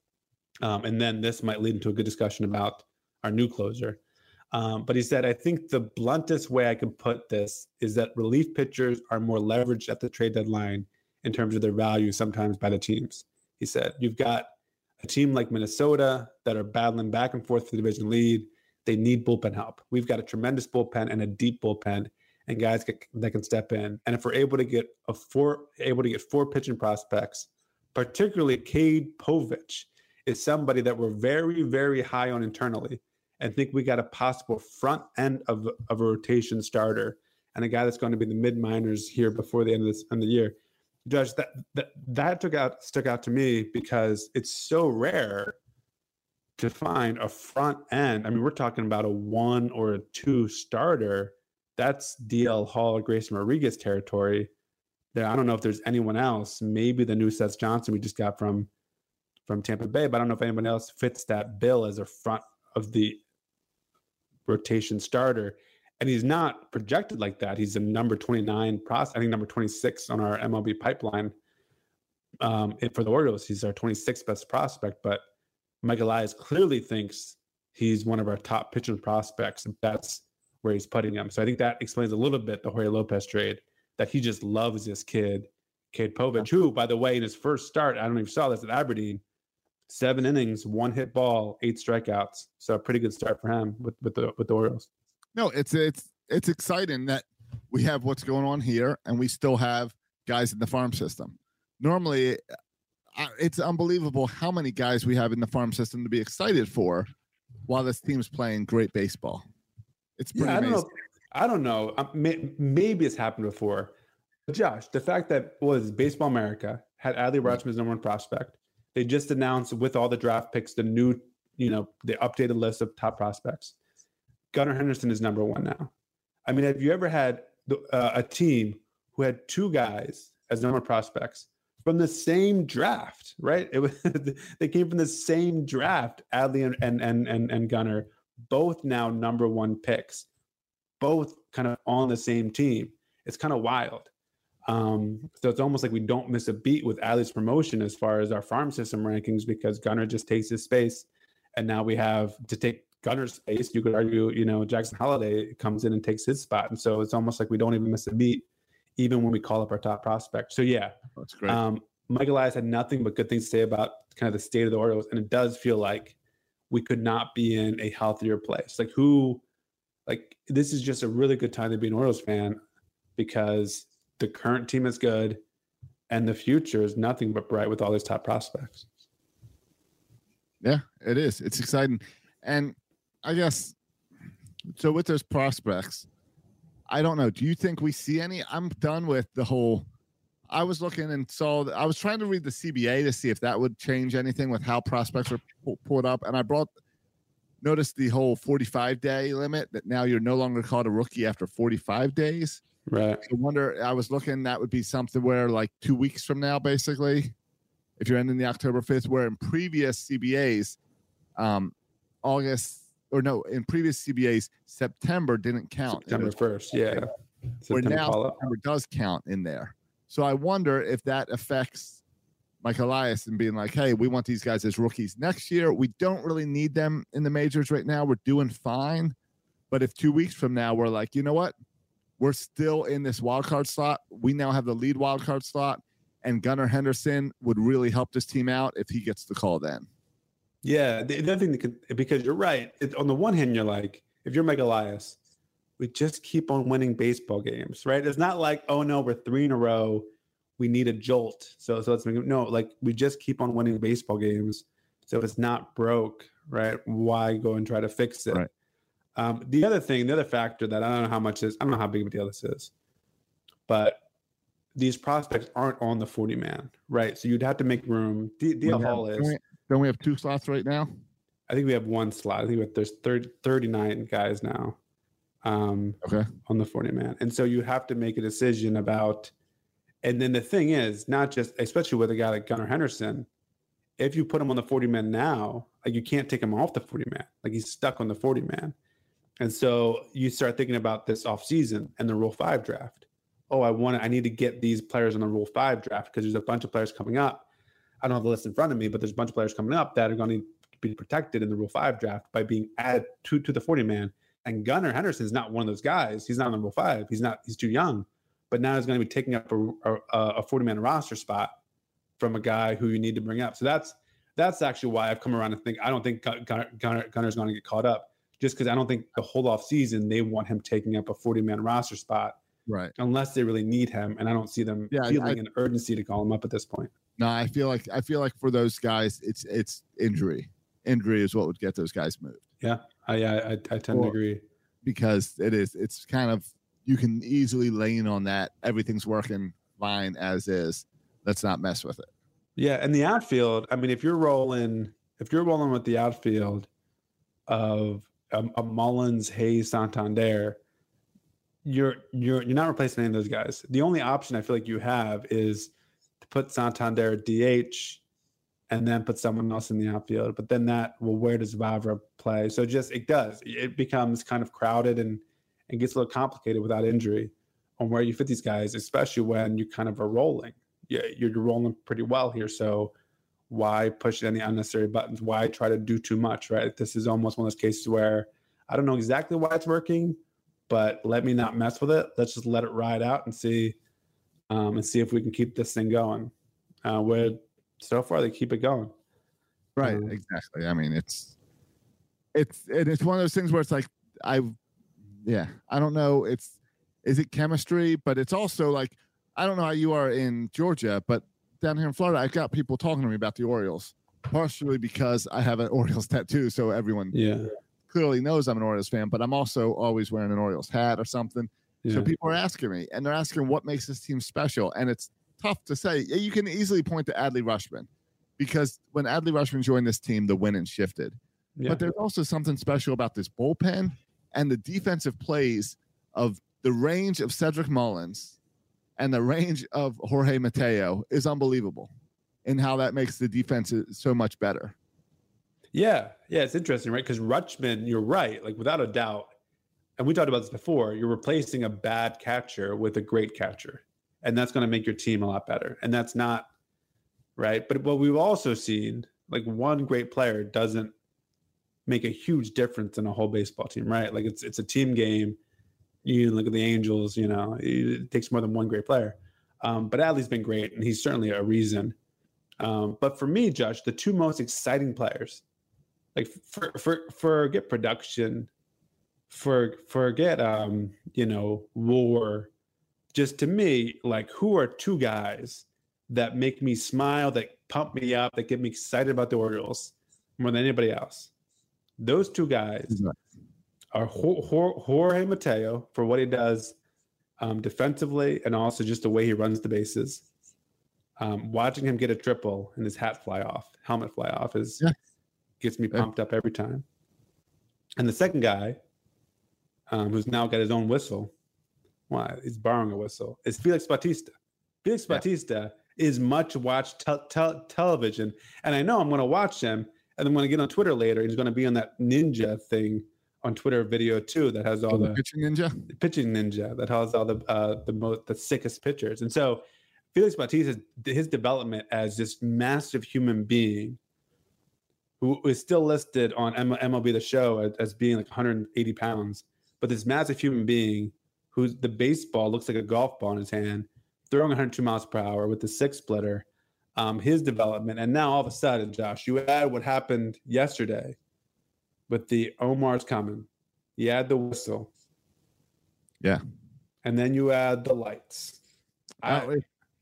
Um, and then this might lead into a good discussion about our new closer. Um, but he said, I think the bluntest way I can put this is that relief pitchers are more leveraged at the trade deadline in terms of their value sometimes by the teams. He said, you've got a team like Minnesota that are battling back and forth for the division lead. They need bullpen help. We've got a tremendous bullpen and a deep bullpen and guys get, that can step in. And if we're able to get a four, able to get four pitching prospects, particularly Cade Povich is somebody that we're very, very high on internally. And think we got a possible front end of, of a rotation starter and a guy that's going to be in the mid minors here before the end of this end of the year. Judge, that that that took out stuck out to me because it's so rare to find a front end. I mean, we're talking about a one or a two starter. That's D L Hall or Grayson Rodriguez territory. There, I don't know if there's anyone else. Maybe the new Seth Johnson we just got from from Tampa Bay, but I don't know if anyone else fits that bill as a front of the rotation starter. And he's not projected like that. He's a number twenty-nine prospect, I think number twenty-six on our M L B pipeline. Um, and for the Orioles, he's our twenty-sixth best prospect, but Mike Elias clearly thinks he's one of our top pitching prospects. And that's where he's putting him. So I think that explains a little bit the Jorge Lopez trade, that he just loves this kid, Cade Povich, who, by the way, in his first start, I don't know if you saw this at Aberdeen, seven innings, one hit ball, eight strikeouts. So a pretty good start for him with, with the with the Orioles. No, it's it's it's exciting that we have what's going on here, and we still have guys in the farm system. Normally, it's unbelievable how many guys we have in the farm system to be excited for, while this team's playing great baseball. It's pretty yeah, I don't amazing. know. I don't know. Um, may, maybe it's happened before. But Josh, the fact that was Baseball America had Adley Rutschman's number one prospect. They just announced with all the draft picks the new, you know, the updated list of top prospects. Gunnar Henderson is number one now. I mean, have you ever had the, uh, a team who had two guys as number prospects from the same draft, right? It was they came from the same draft, Adley and and and and, and Gunnar, both now number one picks, both kind of on the same team. It's kind of wild. Um, so it's almost like we don't miss a beat with Adley's promotion as far as our farm system rankings, because Gunnar just takes his space, and now we have to take Gunnar's space. You could argue, you know, Jackson Holliday comes in and takes his spot, and so it's almost like we don't even miss a beat, even when we call up our top prospect. So yeah, that's great. Um, Mike Elias had nothing but good things to say about kind of the state of the Orioles, and it does feel like we could not be in a healthier place. Like who, like this is just a really good time to be an Orioles fan, because the current team is good, and the future is nothing but bright with all these top prospects. Yeah, it is. It's exciting. And I guess, so with those prospects, I don't know. Do you think we see any? I'm done with the whole, I was looking and saw, I was trying to read the C B A to see if that would change anything with how prospects are pulled up. And I brought, noticed the whole forty-five day limit, that now you're no longer called a rookie after forty-five days. Right. I wonder, I was looking, that would be something where like two weeks from now, basically, if you're ending the October fifth, where in previous C B As, um, August, or no, in previous C B As, September didn't count. September first, yeah. Where September now call-up. September does count in there. So I wonder if that affects Mike Elias and being like, hey, we want these guys as rookies next year. We don't really need them in the majors right now. We're doing fine. But if two weeks from now, we're like, you know what? We're still in this wild card slot. We now have the lead wild card slot, and Gunnar Henderson would really help this team out if he gets the call then. Yeah, the, the other thing that could, because you're right. It, on the one hand, you're like, if you're Mike Elias, we just keep on winning baseball games, right? It's not like, oh no, we're three in a row. We need a jolt. So, so let's make it, no, like we just keep on winning baseball games. So if it's not broke, right, why go and try to fix it? Right. Um, the other thing, the other factor that I don't know how much is, I don't know how big of a deal this is, but these prospects aren't on the forty man, right? So you'd have to make room. D L Hall is. Don't we, don't we have two slots right now? I think we have one slot. I think we have, there's thirty, thirty-nine guys now um, okay. on the forty man. And so you have to make a decision about, and then the thing is, not just, especially with a guy like Gunnar Henderson, if you put him on the forty man now, like you can't take him off the forty man. Like he's stuck on the forty man. And so you start thinking about this offseason and the Rule five draft. Oh, I want to, I need to get these players on the Rule five draft because there's a bunch of players coming up. I don't have the list in front of me, but there's a bunch of players coming up that are going to be protected in the Rule five draft by being added to, to the forty man. And Gunnar Henderson is not one of those guys. He's not on the Rule five. He's not, he's too young. But now he's going to be taking up a, a, a forty man roster spot from a guy who you need to bring up. So that's, that's actually why I've come around and think, I don't think Gunnar, Gunnar, Gunnar's going to get caught up, just because I don't think the whole off season they want him taking up a forty man roster spot. Right. Unless they really need him. And I don't see them yeah, feeling I, an urgency to call him up at this point. No, I feel like I feel like for those guys, it's it's injury. Injury is what would get those guys moved. Yeah, I I, I tend well, to agree. Because it is, it's kind of, you can easily lean on that. Everything's working fine as is. Let's not mess with it. Yeah, and the outfield, I mean, if you're rolling, if you're rolling with the outfield of a, a Mullins, Hayes, Santander, you're you're you're not replacing any of those guys. The only option I feel like you have is to put Santander at D H and then put someone else in the outfield. But then that, well, where does Vavra play? So just, it does. It becomes kind of crowded and, and gets a little complicated without injury on where you fit these guys, especially when you kind of are rolling. Yeah, you're rolling pretty well here. So why push any unnecessary buttons? Why try to do too much, right? This is almost one of those cases where I don't know exactly why it's working, but let me not mess with it. Let's just let it ride out and see, um, and see if we can keep this thing going. Uh, where so far they keep it going. Right, Um, exactly. I mean, it's it's and it's one of those things where it's like I, yeah, I don't know. It's is it chemistry, but it's also like I don't know how you are in Georgia, but down here in Florida, I've got people talking to me about the Orioles, partially because I have an Orioles tattoo, so everyone Yeah. clearly knows I'm an Orioles fan. But I'm also always wearing an Orioles hat or something. Yeah. So people are asking me, and they're asking what makes this team special, and it's tough to say. You can easily point to Adley Rutschman because when Adley Rutschman joined this team, the winning shifted. Yeah. But there's also something special about this bullpen and the defensive plays of the range of Cedric Mullins and the range of Jorge Mateo is unbelievable, and how that makes the defense so much better. Yeah, yeah, it's interesting, right? Because Rutschman, you're right, like without a doubt, and we talked about this before, you're replacing a bad catcher with a great catcher, and that's going to make your team a lot better. And that's not right. But what we've also seen, like one great player doesn't make a huge difference in a whole baseball team, right? Like it's it's a team game. You look at the Angels, you know, it takes more than one great player. Um, but Adley's been great, and he's certainly a reason. Um, but for me, Josh, the two most exciting players, like for for forget production, for forget um, you know, war, just to me, like who are two guys that make me smile, that pump me up, that get me excited about the Orioles more than anybody else? Those two guys are Jorge Mateo for what he does um, defensively, and also just the way he runs the bases. Um, watching him get a triple and his hat fly off, helmet fly off, is yeah. gets me pumped yeah. up every time. And the second guy, um, who's now got his own whistle, why he's borrowing a whistle, is Felix Bautista. Felix yeah. Bautista is much watched te- te- television, and I know I'm going to watch him, and I'm going to get on Twitter later. He's going to be on that ninja thing on Twitter video too, that has all oh, the, the pitching ninja, the pitching ninja that has all the uh, the most the sickest pitchers, and so. Felix Bautista, his development as this massive human being who is still listed on M L B The Show as, as being like one hundred eighty pounds, but this massive human being who's the baseball looks like a golf ball in his hand, throwing one hundred two miles per hour with the six splitter, um, his development. And now all of a sudden, Josh, you add what happened yesterday with the Omar's coming. You add the whistle. Yeah. And then you add the lights. I,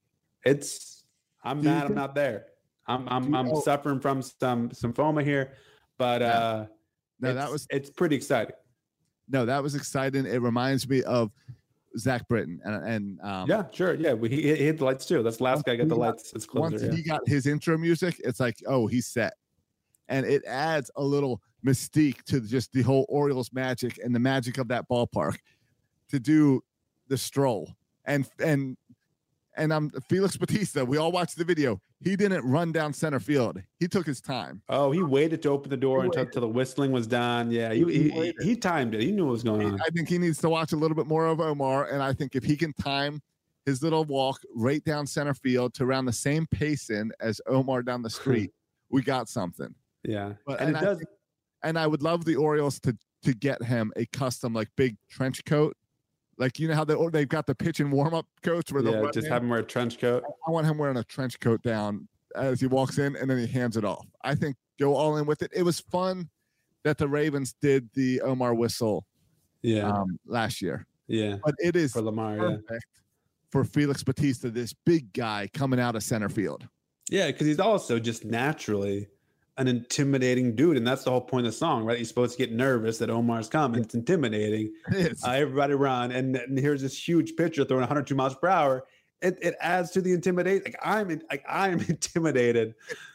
It's I'm mad I'm not there. I'm I'm I'm oh, suffering from some some FOMO here, but yeah. uh no, that was it's pretty exciting. No, that was exciting. It reminds me of Zach Britton and and um, yeah, sure, yeah. We, he, he hit the lights too. That's the last guy got the got, lights. It's closer, once yeah. he got his intro music, it's like, oh, he's set, and it adds a little mystique to just the whole Orioles magic and the magic of that ballpark to do the stroll and and. And I'm Felix Bautista. We all watched the video. He didn't run down center field. He took his time. Oh, he waited to open the door until, until the whistling was done. Yeah, he, he, he, he timed it. He knew what was going on. I think he needs to watch a little bit more of Omar. And I think if he can time his little walk right down center field to around the same pace in as Omar down the street, we got something. Yeah. But, and, and it I does. Think, and I would love the Orioles to to get him a custom, like, big trench coat. Like, you know how they, or they've got the pitch and warm up coats where yeah, they'll just have him wear a trench coat. I want him wearing a trench coat down as he walks in, and then he hands it off. I think go all in with it. It was fun that the Ravens did the Omar whistle, yeah, um, last year. Yeah, but it is for Lamar, perfect yeah. for Felix Bautista, this big guy coming out of center field. Yeah, because he's also just naturally an intimidating dude, and that's the whole point of the song, right? You're supposed to get nervous that Omar's coming. It's intimidating. It is. Uh, everybody run, and, and here's this huge pitcher throwing one hundred two miles per hour. It it adds to the intimidation. Like I'm in, like I'm intimidated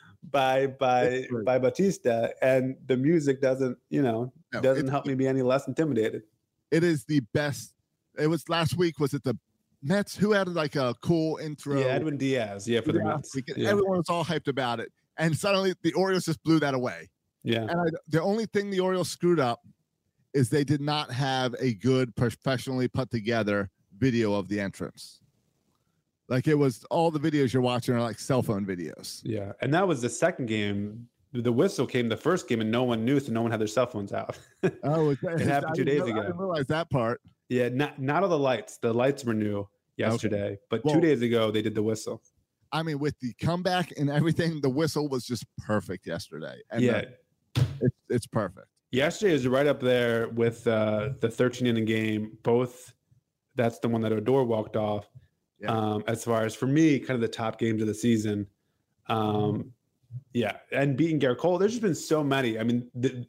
by by by Bautista, and the music doesn't, you know, no, doesn't help me be any less intimidated. It is the best. It was last week. Was it the Mets who had like a cool intro? Yeah, Edwin Diaz. Yeah, for the yeah, Mets. Yeah. Everyone was all hyped about it. And suddenly the Orioles just blew that away. Yeah. And I, the only thing the Orioles screwed up is they did not have a good professionally put together video of the entrance. Like it was all the videos you're watching are like cell phone videos. Yeah. And that was the second game. The whistle came the first game and no one knew, so no one had their cell phones out. Oh, it, it happened two days know, ago. I didn't realize that part. Yeah. Not, not all the lights. The lights were new yesterday, okay. but well, two days ago they did the whistle. I mean, with the comeback and everything, the whistle was just perfect yesterday. And yeah, the, it's, it's perfect. Yesterday is right up there with uh, the thirteen inning game. Both, that's the one that Odor walked off. Yeah. Um, as far as for me, kind of the top games of the season. Um, yeah, and beating Garrett Cole. There's just been so many. I mean, th-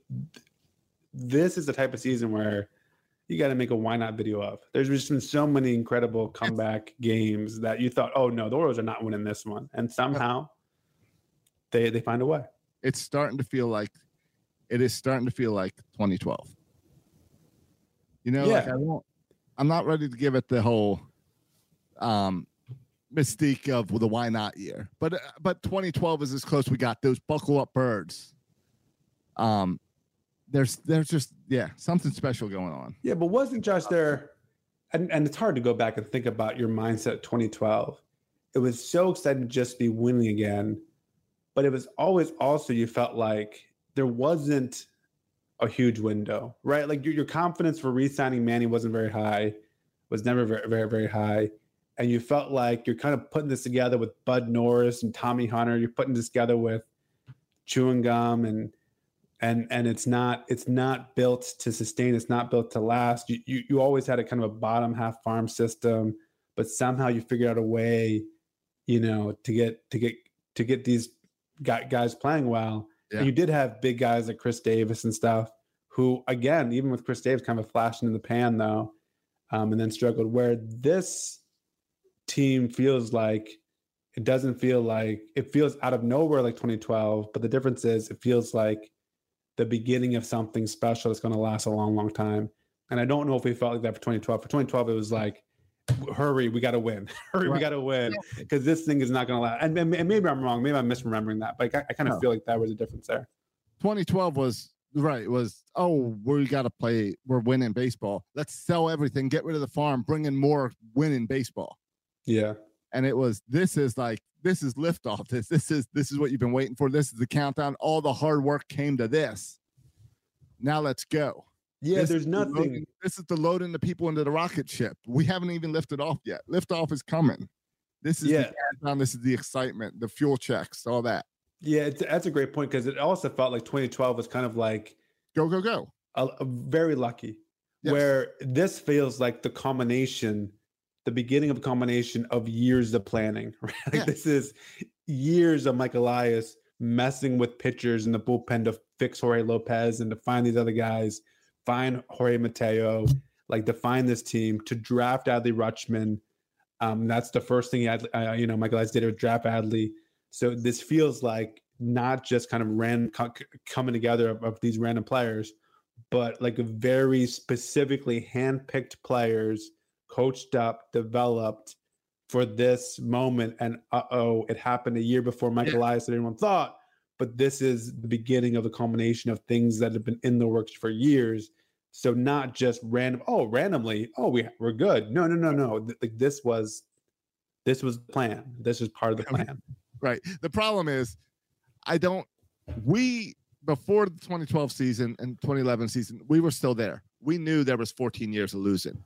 this is the type of season where you got to make a why not video of. There's just been so many incredible comeback games that you thought, oh no, the Orioles are not winning this one, and somehow they they find a way. It's starting to feel like it is starting to feel like twenty twelve. You know, yeah. like I won't. I'm not ready to give it the whole um, mystique of the why not year. But uh, but twenty twelve is as close we got. Those buckle up birds. Um, there's there's just yeah something special going on. Yeah, but wasn't Josh there? And, and it's hard to go back and think about your mindset twenty twelve. It was so exciting to just be winning again, but it was always also you felt like there wasn't a huge window, right? Like your, your confidence for re-signing Manny wasn't very high, was never very, very, very high. And you felt like you're kind of putting this together with Bud Norris and Tommy Hunter. You're putting this together with chewing gum and and and it's not it's not built to sustain. It's not built to last. You you, you always had a kind of a bottom half farm system, but somehow you figured out a way, you know, to get to get to get these guys playing well. Yeah. And you did have big guys like Chris Davis and stuff, who again, even with Chris Davis, kind of flashing in the pan though, um, and then struggled. Where this team feels like it doesn't feel like it feels out of nowhere like twenty twelve, but the difference is it feels like the beginning of something special that's going to last a long, long time. And I don't know if we felt like that for twenty twelve. For twenty twelve, it was like, hurry, we got to win. hurry, right. we got to win. Because this thing is not going to last. And, and maybe I'm wrong. Maybe I'm misremembering that. But I, I kind of no. feel like that was a difference there. twenty twelve was, right, was, oh, we got to play. We're winning baseball. Let's sell everything, get rid of the farm, bring in more winning baseball. Yeah. And it was, this is like, this is liftoff. This, this is, this is what you've been waiting for. This is the countdown. All the hard work came to this. Now let's go. Yeah, this there's nothing. Loading, this is the loading the people into the rocket ship. We haven't even lifted off yet. Liftoff is coming. This is yeah. the countdown. This is the excitement, the fuel checks, all that. Yeah, it's, that's a great point because it also felt like twenty twelve was kind of like go, go, go. A, a very lucky, yes. Where this feels like the combination, the beginning of a combination of years of planning. Right? Like yeah. This is years of Mike Elias messing with pitchers in the bullpen to fix Jorge Lopez and to find these other guys, find Jorge Mateo, like to find this team, to draft Adley Rutschman. Um, that's the first thing he had, uh, you know, Mike Elias did with draft Adley. So this feels like not just kind of random co- coming together of, of these random players, but like a very specifically handpicked players, coached up, developed for this moment. And uh-oh, it happened a year before Mike yeah. Elias than anyone thought. But this is the beginning of the culmination of things that have been in the works for years. So not just random, oh, randomly, oh, we, we're good. No, no, no, no. Like this was, this was the plan. This was part of the plan. Right. The problem is, I don't, we, before the twenty twelve season and twenty eleven season, we were still there. We knew there was fourteen years of losing.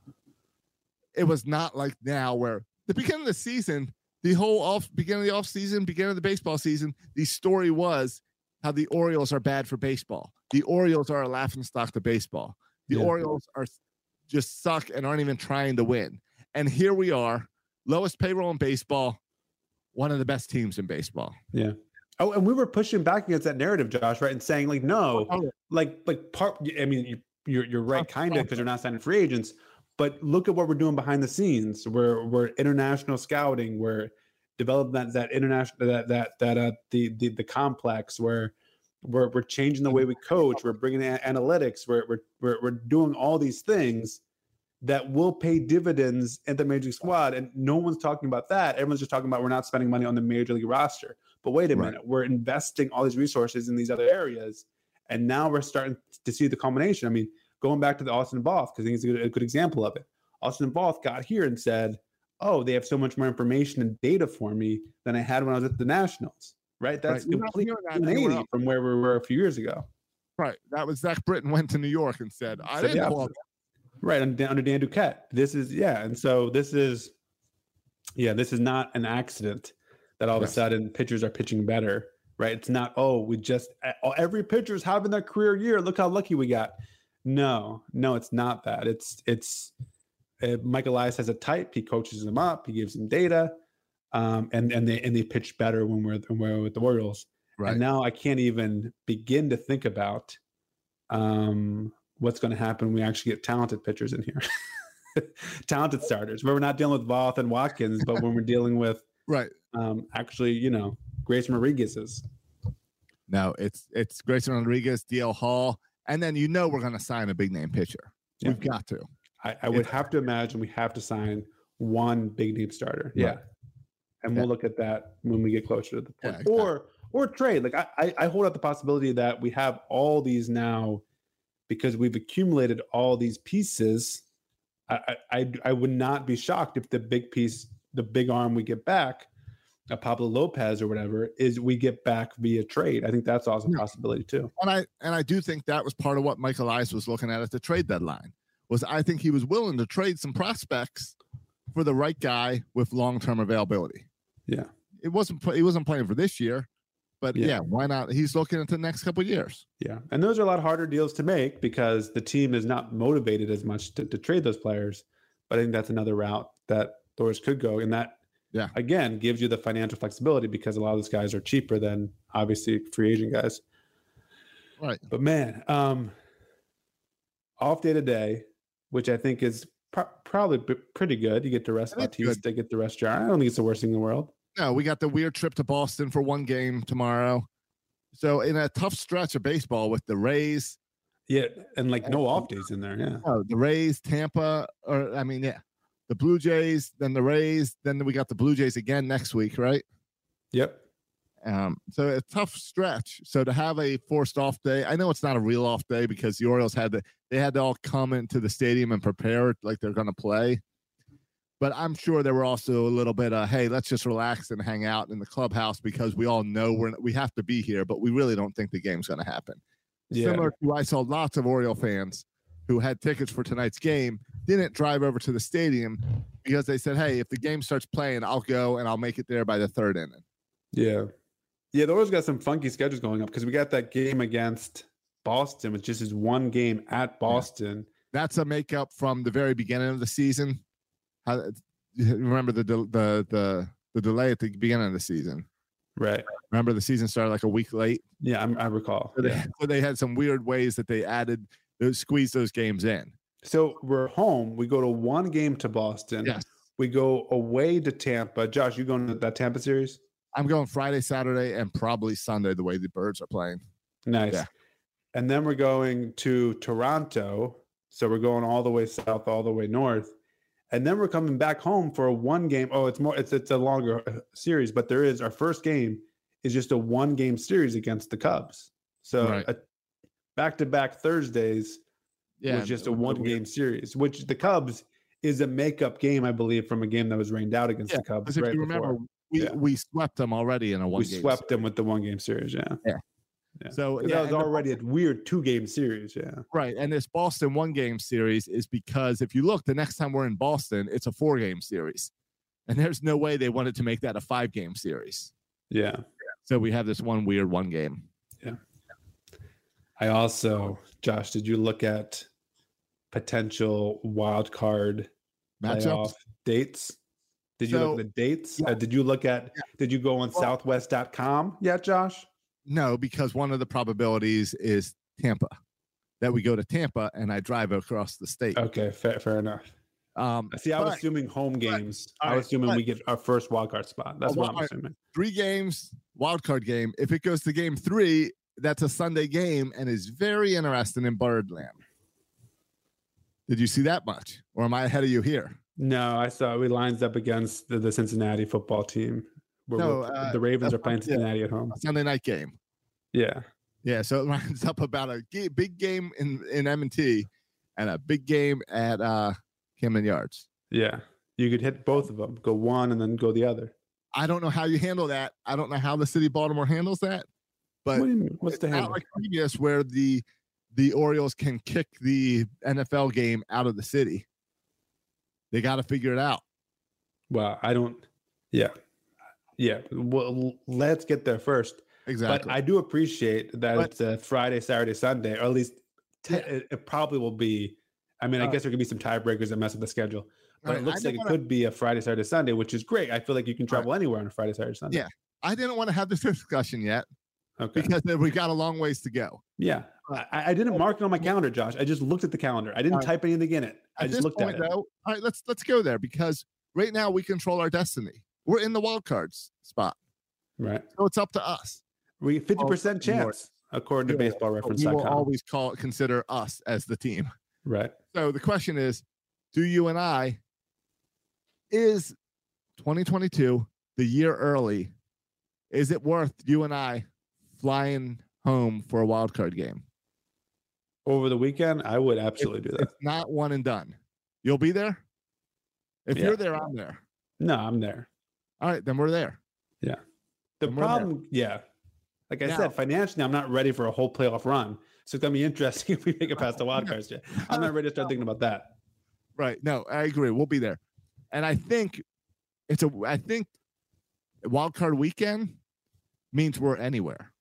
It was not like now where the beginning of the season, the whole off beginning of the off season, beginning of the baseball season, the story was how the Orioles are bad for baseball. The Orioles are a laughingstock to baseball. The yeah. Orioles are just suck and aren't even trying to win. And here we are, lowest payroll in baseball, one of the best teams in baseball. Yeah. Oh, and we were pushing back against that narrative, Josh, right? And saying like, no, oh, like, like part, I mean, you, you're, you're right. Kind of, because you're not signing free agents, but look at what we're doing behind the scenes. We're, we're international scouting. We're developing that, that international, that, that, that, uh, the, the, the complex where we're, we're changing the way we coach. We're bringing in analytics. We're, we're, we're, we're doing all these things that will pay dividends in the major league squad. And no one's talking about that. Everyone's just talking about we're not spending money on the major league roster. But wait a right. minute, we're investing all these resources in these other areas. And now we're starting to see the culmination. I mean, going back to the Austin Voth, because I think it's a good, a good example of it. Austin Voth got here and said, oh, they have so much more information and data for me than I had when I was at the Nationals. Right? That's right. completely that from where we were a few years ago. Right. That was Zach Britton went to New York and said, I so, didn't know that. Right, under, under Dan Duquette. This is, yeah. And so this is, yeah, this is not an accident that all of yes. a sudden pitchers are pitching better, right? It's not, oh, we just, every pitcher is having their career year. Look how lucky we got. No, no, it's not that. It's, it's, uh, Mike Elias has a type. He coaches them up. He gives them data. Um, and, and they, and they pitch better when we're, when we're with the Orioles. Right. And now I can't even begin to think about, um, what's going to happen when we actually get talented pitchers in here, talented starters, where we're not dealing with Voth and Watkins, but when we're dealing with right, um, actually, you know, Grayson Rodriguez's. No, it's it's Grayson Rodriguez, D L Hall, and then you know we're going to sign a big name pitcher. Yeah. We've got to. I, I would have to imagine we have to sign one big name starter. Right. Yeah. And we'll Yeah. look at that when we get closer to the point. Yeah, exactly. Or or trade. Like I, I I hold out the possibility that we have all these now because we've accumulated all these pieces. I I I would not be shocked if the big piece, the big arm we get back, a Pablo Lopez or whatever, is we get back via trade. I think that's also a Yeah. possibility too. And I and I do think that was part of what Mike Elias was looking at at the trade deadline. Was I think he was willing to trade some prospects for the right guy with long-term availability. Yeah. It wasn't he wasn't playing for this year, but yeah, Yeah. why not? He's looking at the next couple of years. Yeah. And those are a lot harder deals to make because the team is not motivated as much to, to trade those players. But I think that's another route that Thors could go. And that, Yeah. again, gives you the financial flexibility because a lot of those guys are cheaper than obviously free agent guys. Right. But man, um, off day today, which I think is pro- probably p- pretty good. You get to rest It is good. Bautista, get to rest Jar. I don't think it's the worst thing in the world. No, we got the weird trip to Boston for one game tomorrow. So in a tough stretch of baseball with the Rays, Yeah. And like no off days in there. Yeah. oh, the Rays, Tampa, or I mean, yeah, the Blue Jays, then the Rays, then we got the Blue Jays again next week, right? Yep. Um, so a tough stretch. So to have a forced off day, I know it's not a real off day because the Orioles had to they had to all come into the stadium and prepare like they're going to play. But I'm sure there were also a little bit of, hey, let's just relax and hang out in the clubhouse because we all know we're we have to be here, but we really don't think the game's going to happen. Yeah. Similar to I saw lots of Oriole fans who had tickets for tonight's game didn't drive over to the stadium because they said, hey, if the game starts playing, I'll go and I'll make it there by the third inning. Yeah. Yeah, the Orioles got some funky schedules going up because we got that game against Boston, which just is one game at Boston. That's a makeup from the very beginning of the season. How, remember the, the the the delay at the beginning of the season? Right. Remember the season started like a week late. Yeah, I'm, I recall. So they, Yeah. so they had some weird ways that they added, they squeezed those games in. So we're home. We go to one game to Boston. Yes. We go away to Tampa. Josh, you going to that Tampa series? I'm going Friday, Saturday, and probably Sunday. The way the Birds are playing. Nice. Yeah. And then we're going to Toronto. So we're going all the way south, all the way north. And then we're coming back home for a one game. Oh, it's more, it's it's a longer uh, series, but there is our first game is just a one game series against the Cubs. So Right. a back to back Thursdays Yeah, was just a with the one game series, which the Cubs is a makeup game, I believe, from a game that was rained out against Yeah, the Cubs. Because if right you remember, before. we, Yeah. we swept them already in a one. we swept them with the one game series. Yeah. Yeah. Yeah. So, But yeah, that was and the- already a weird two game series. Yeah. Right. And this Boston one game series is because if you look, the next time we're in Boston, it's a four game series. And there's no way they wanted to make that a five game series. Yeah. So we have this one weird one game. I also, Josh, did you look at potential wild card Matchups. playoff dates? Did you So- look at the dates? Uh, did you look at, did you go on Well- southwest dot com yet, Josh? No, because one of the probabilities is Tampa, that we go to Tampa and I drive across the state. Okay, fair, fair enough. Um, See, I was but assuming home games. I all was right, assuming but- we get our first wild card spot. That's Oh, what I'm well, assuming. three games, wild card game. If it goes to game three, that's a Sunday game and is very interesting in Birdland. Did you see that much? Or am I ahead of you here? No, I saw we lines up against the, the Cincinnati football team. Where No, we're- uh, the Ravens that's are playing what- yeah. Cincinnati at home. A Sunday night game. Yeah. Yeah, so it lines up about a ga- big game in, in M and T and a big game at uh, Camden Yards. Yeah. You could hit both of them, go one and then go the other. I don't know how you handle that. I don't know how the city of Baltimore handles that. But what do you mean? What's it's the not handle? like previous where the the Orioles can kick the N F L game out of the city. They got to figure it out. Well, I don't. Yeah. Yeah. Well, let's get there first. Exactly. But I do appreciate that But- it's a Friday, Saturday, Sunday, or at least te- Yeah. it, it probably will be. I mean, I Uh, guess there could be some tiebreakers that mess with the schedule, but I- it I looks like didn't it wanna- could be a Friday, Saturday, Sunday, which is great. I feel like you can travel anywhere on a Friday, Saturday, Sunday. Yeah. I didn't want to have this discussion yet Okay. because we got a long ways to go. Yeah. I, I didn't mark it on my calendar, Josh. I just looked at the calendar. I didn't All right. type anything in it. I At just this looked point, at it. though, all right, let's let's go there because right now we control our destiny. We're in the wild cards spot, Right. so it's up to us. We fifty percent Well, more. chance, according to Yeah, baseball But reference we dot will com. always call consider us as the team. Right. So the question is, do you and I is twenty twenty-two, the year early. Is it worth you and I flying home for a wild card game? Over the weekend, I would absolutely It's, do that. it's not one and done. You'll be there? If Yeah. you're there, I'm there. No, I'm there. All right, then we're there. Yeah. The And we're there. problem, yeah. Like I Now- said, financially, I'm not ready for a whole playoff run. So it's gonna be interesting if we make it past the wild cards yet. I'm not ready to start thinking about that. Right. No, I agree. We'll be there. And I think it's a I think wild card weekend means we're anywhere.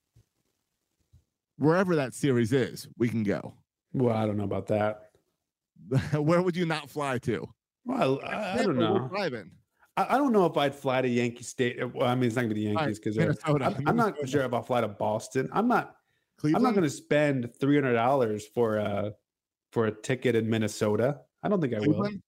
Wherever that series is, we can go. Well, I don't know about that. Where would you not fly to? Well, I, I don't Tampa, we're know. driving. I, I don't know if I'd fly to Yankee State. Well, I mean, it's not gonna be the Yankees because Minnesota. I'm, I'm not Minnesota. sure if I'll fly to Boston. I'm not. Cleveland? I'm not going to spend three hundred dollars for a for a ticket in Minnesota. I don't think I will. Cleveland,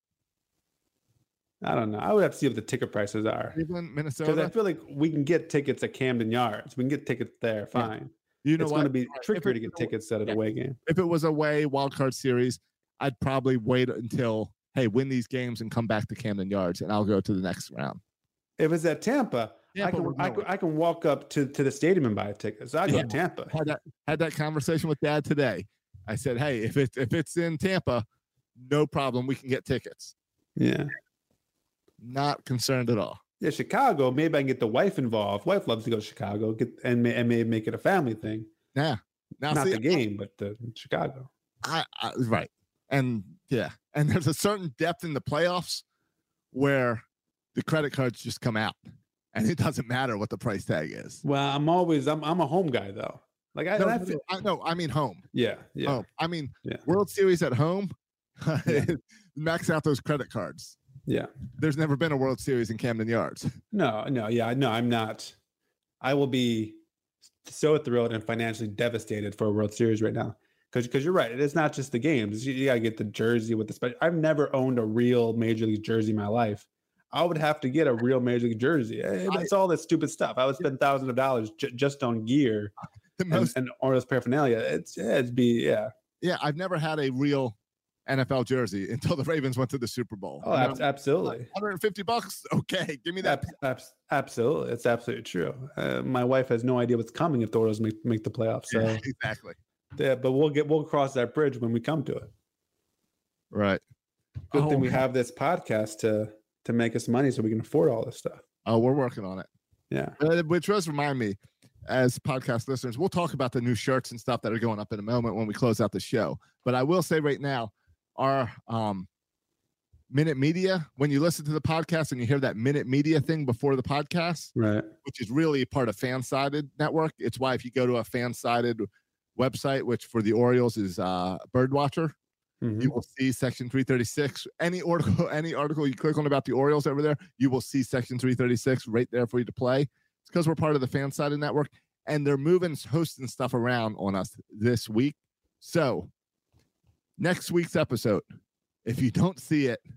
I don't know. I would have to see what the ticket prices are Cleveland, because I Minnesota. feel like we can get tickets at Camden Yards. We can get tickets there. Fine. You know it's what? going to be All right, if trickier to it- get tickets at an yeah. away game. If it was a way wild card series, I'd probably wait until hey, win these games and come back to Camden Yards, and I'll go to the next round. If it's at Tampa, Yeah, I but can we're I, can going. I can walk up to, to the stadium and buy a ticket. So I go Yeah. to Tampa. Had that had that conversation with Dad today. I said, hey, if it's if it's in Tampa, no problem. We can get tickets. Yeah. Not concerned at all. Yeah, Chicago. Maybe I can get the wife involved. Wife loves to go to Chicago. Get and may, and maybe make it a family thing. Yeah. Now Not see, the game, but the Chicago. I, I right. And yeah, and there's a certain depth in the playoffs where the credit cards just come out, and it doesn't matter what the price tag is. Well, I'm always I'm I'm a home guy though. Like I, No, and I no, feel, I, no, I mean home. yeah, yeah. Home. I mean Yeah. World Series at home. Yeah. Max out those credit cards. Yeah. There's never been a World Series in Camden Yards. No, no, yeah, no, I'm not. I will be so thrilled and financially devastated for a World Series right now. Because because you're right, it's not just the games. You, you gotta get the jersey with the special. I've never owned a real Major League jersey in my life. I would have to get a real Major League jersey. Eh, It's all this stupid stuff. I would spend thousands of dollars j- just on gear The and, most, and all this paraphernalia. It's yeah, it'd be yeah. yeah, I've never had a real N F L jersey until the Ravens went to the Super Bowl. Oh, And ab- I'm absolutely. one hundred fifty bucks. Okay, give me that. Ab- ab- absolutely, it's absolutely true. Uh, my wife has no idea what's coming if the Orioles make, make the playoffs. So, Yeah, exactly. yeah, but we'll get we'll cross that bridge when we come to it. Right. Good Oh, thing we man. have this podcast to to make us money so we can afford all this stuff. Oh, we're working on it. Yeah, Uh, which does remind me, as podcast listeners, we'll talk about the new shirts and stuff that are going up in a moment when we close out the show. But I will say right now, our um, Minute Media, when you listen to the podcast and you hear that Minute Media thing before the podcast, right. which is really part of Fansided Network, it's why if you go to a Fansided website, which for the Orioles is uh, Birdwatcher, Mhm. you will see section three thirty-six. Any article, any article you click on about the Orioles over there, you will see section three thirty-six right there for you to play. It's because we're part of the Fansided Network, and they're moving, hosting stuff around on us this week. So next week's episode, if you don't see it,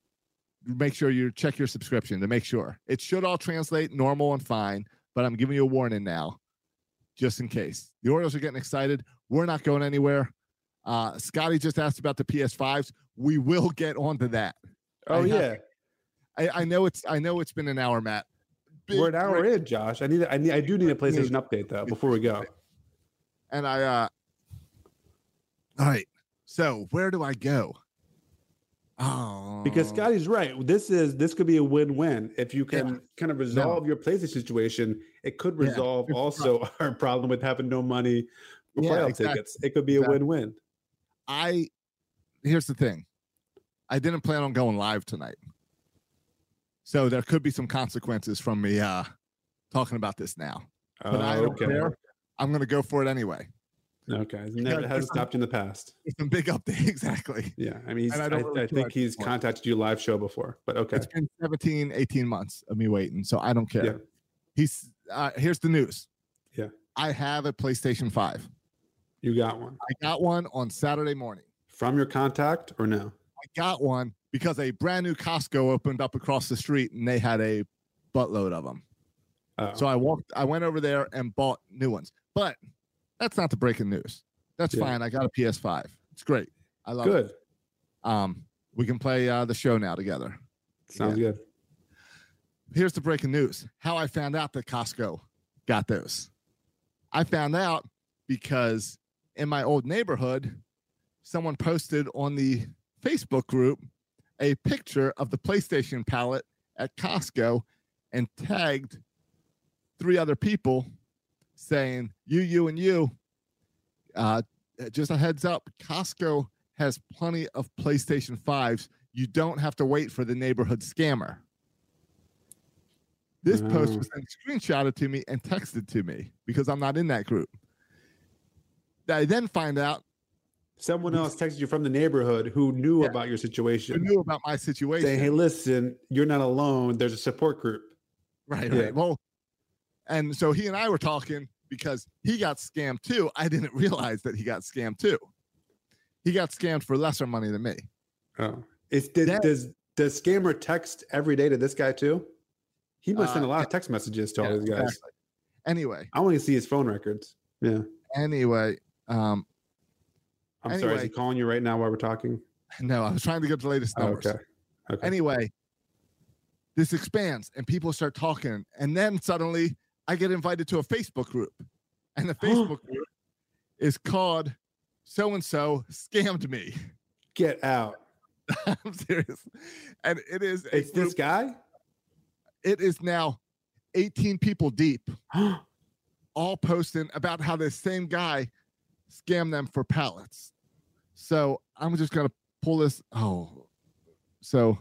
make sure you check your subscription to make sure. It should all translate normal and fine, but I'm giving you a warning now, just in case. The Orioles are getting excited. We're not going anywhere. Uh, Scotty just asked about the P S fives. We will get onto that. Oh I have- yeah, I, I know it's I know it's been an hour, Matt. Big we're an hour break- in, Josh. I need I need I do need a PlayStation update though before we go. And I uh all right. So where do I go? Oh, Because Scotty's right. This is this could be a win-win if you can kind of resolve your PlayStation situation. It could Yeah. resolve also our problem with having no money for Yeah, playoff exactly. tickets. It could be Exactly. a win-win. I here's the thing. I didn't plan on going live tonight. So there could be some consequences from me uh talking about this now. But I Oh, don't care. I'm gonna go for it anyway. Okay. It's never Because- hasn't stopped you in the past. It's a big update, exactly. Yeah. I mean, he's, And I I, don't really I care think at he's this point. contacted you live show before, but okay. It's been seventeen, eighteen months of me waiting, so I don't care. Yeah. He's uh here's the news. Yeah. I have a PlayStation five. You got one I got one on Saturday morning. from your contact or no? I got one because a brand new Costco opened up across the street and they had a buttload of them. Oh. So I walked, I went over there and bought new ones. But that's not the breaking news. That's Yeah. fine. I got a P S five. It's great. I love Good. it. Um, we can play uh, the show now together. Sounds again. good. Here's the breaking news. How I found out that Costco got those. I found out because in my old neighborhood, someone posted on the Facebook group a picture of the PlayStation pallet at Costco and tagged three other people saying, you, you, and you. Uh, just a heads up, Costco has plenty of PlayStation fives. You don't have to wait for the neighborhood scammer. This Oh. post was then screenshotted to me and texted to me because I'm not in that group. I then find out Someone else texted you from the neighborhood who knew Yeah. about your who situation. knew about my situation. Saying, hey, listen, you're not alone. There's a support group. Right, Yeah. right. Well, and so he and I were talking because he got scammed too. I didn't realize that he got scammed too. He got scammed for lesser money than me. Oh. Is, did, That- does, does scammer text every day to this guy too? He must send Uh, a lot of text messages to all Yeah, these guys. exactly. Anyway, I want to see his phone records. Yeah. anyway, um, I'm sorry. Is Anyway. he calling you right now while we're talking? no, I was trying to get the latest Oh, numbers. okay. Okay. Anyway, this expands and people start talking, and then suddenly I get invited to a Facebook group, and the Facebook group is called "So and So Scammed Me." Get out. I'm serious, and it is a It's this group- guy? It is now eighteen people deep, all posting about how this same guy scammed them for pallets. So I'm just gonna pull this. Oh, so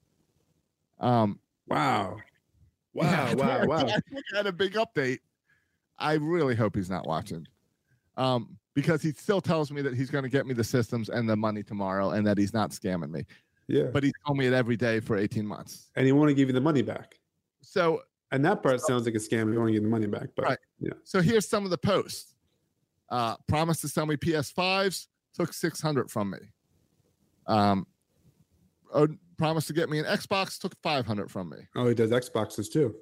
um, Wow. Wow. yeah, wow. Wow. I think I had a big update. I really hope he's not watching, um, because he still tells me that he's going to get me the systems and the money tomorrow, and that he's not scamming me. Yeah. But he's told me it every day for eighteen months. And he want to give you the money back. So And that part sounds like a scam. You want to give the money back. But Right. yeah. So here's some of the posts. Uh, promised to sell me P S fives, took six hundred from me. Um, oh, promised to get me an Xbox, took five hundred from me. Oh, he does Xboxes too.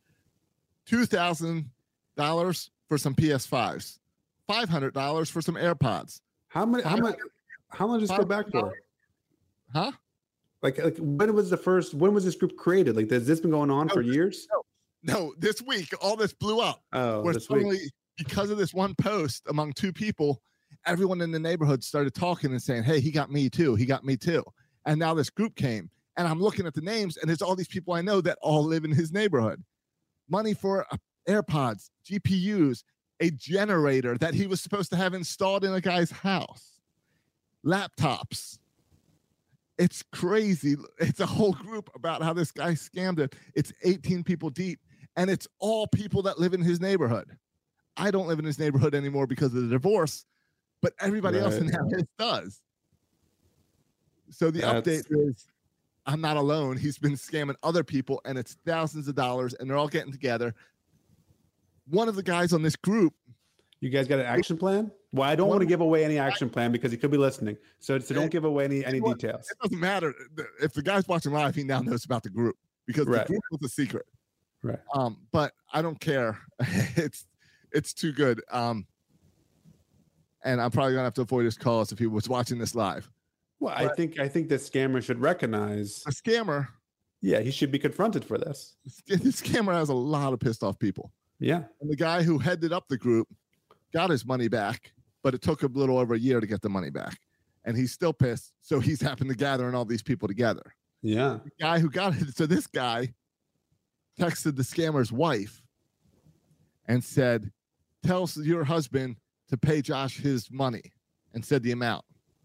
two thousand dollars for some P S fives, five hundred dollars for some AirPods. How many? How much? How long does this go back for? Huh? Like, like when was the first? When was this group created? Like, has this been going on Oh, for years? No, this week, all this blew up. Oh, Where this week. suddenly, because of this one post among two people, everyone in the neighborhood started talking and saying, hey, he got me too. He got me too. And now this group came. And I'm looking at the names, and it's all these people I know that all live in his neighborhood. Money for uh, AirPods, G P Us, a generator that he was supposed to have installed in a guy's house, laptops. It's crazy. It's a whole group about how this guy scammed it. It's eighteen people deep, and it's all people that live in his neighborhood. I don't live in his neighborhood anymore because of the divorce, but everybody else in Right. that house does. So the That's- update is I'm not alone. He's been scamming other people, and it's thousands of dollars, and they're all getting together. One of the guys on this group, You guys got an action plan? Well, I don't want to give away any action plan because he could be listening. So, so don't give away any any What? details. it doesn't matter. If the guy's watching live, he now knows about the group because Right. the group was a secret. Right. Um, but I don't care. it's it's too good. Um, and I'm probably gonna have to avoid his calls if he was watching this live. Well, I But- think I think the scammer should recognize. A scammer, Yeah, he should be confronted for this. this scammer has a lot of pissed off people. Yeah. And the guy who headed up the group got his money back, but it took a little over a year to get the money back. And he's still pissed. So he's happened to gathering all these people together. Yeah. The guy who got it, so this guy texted the scammer's wife and said, tell your husband to pay Josh his money, and said the amount.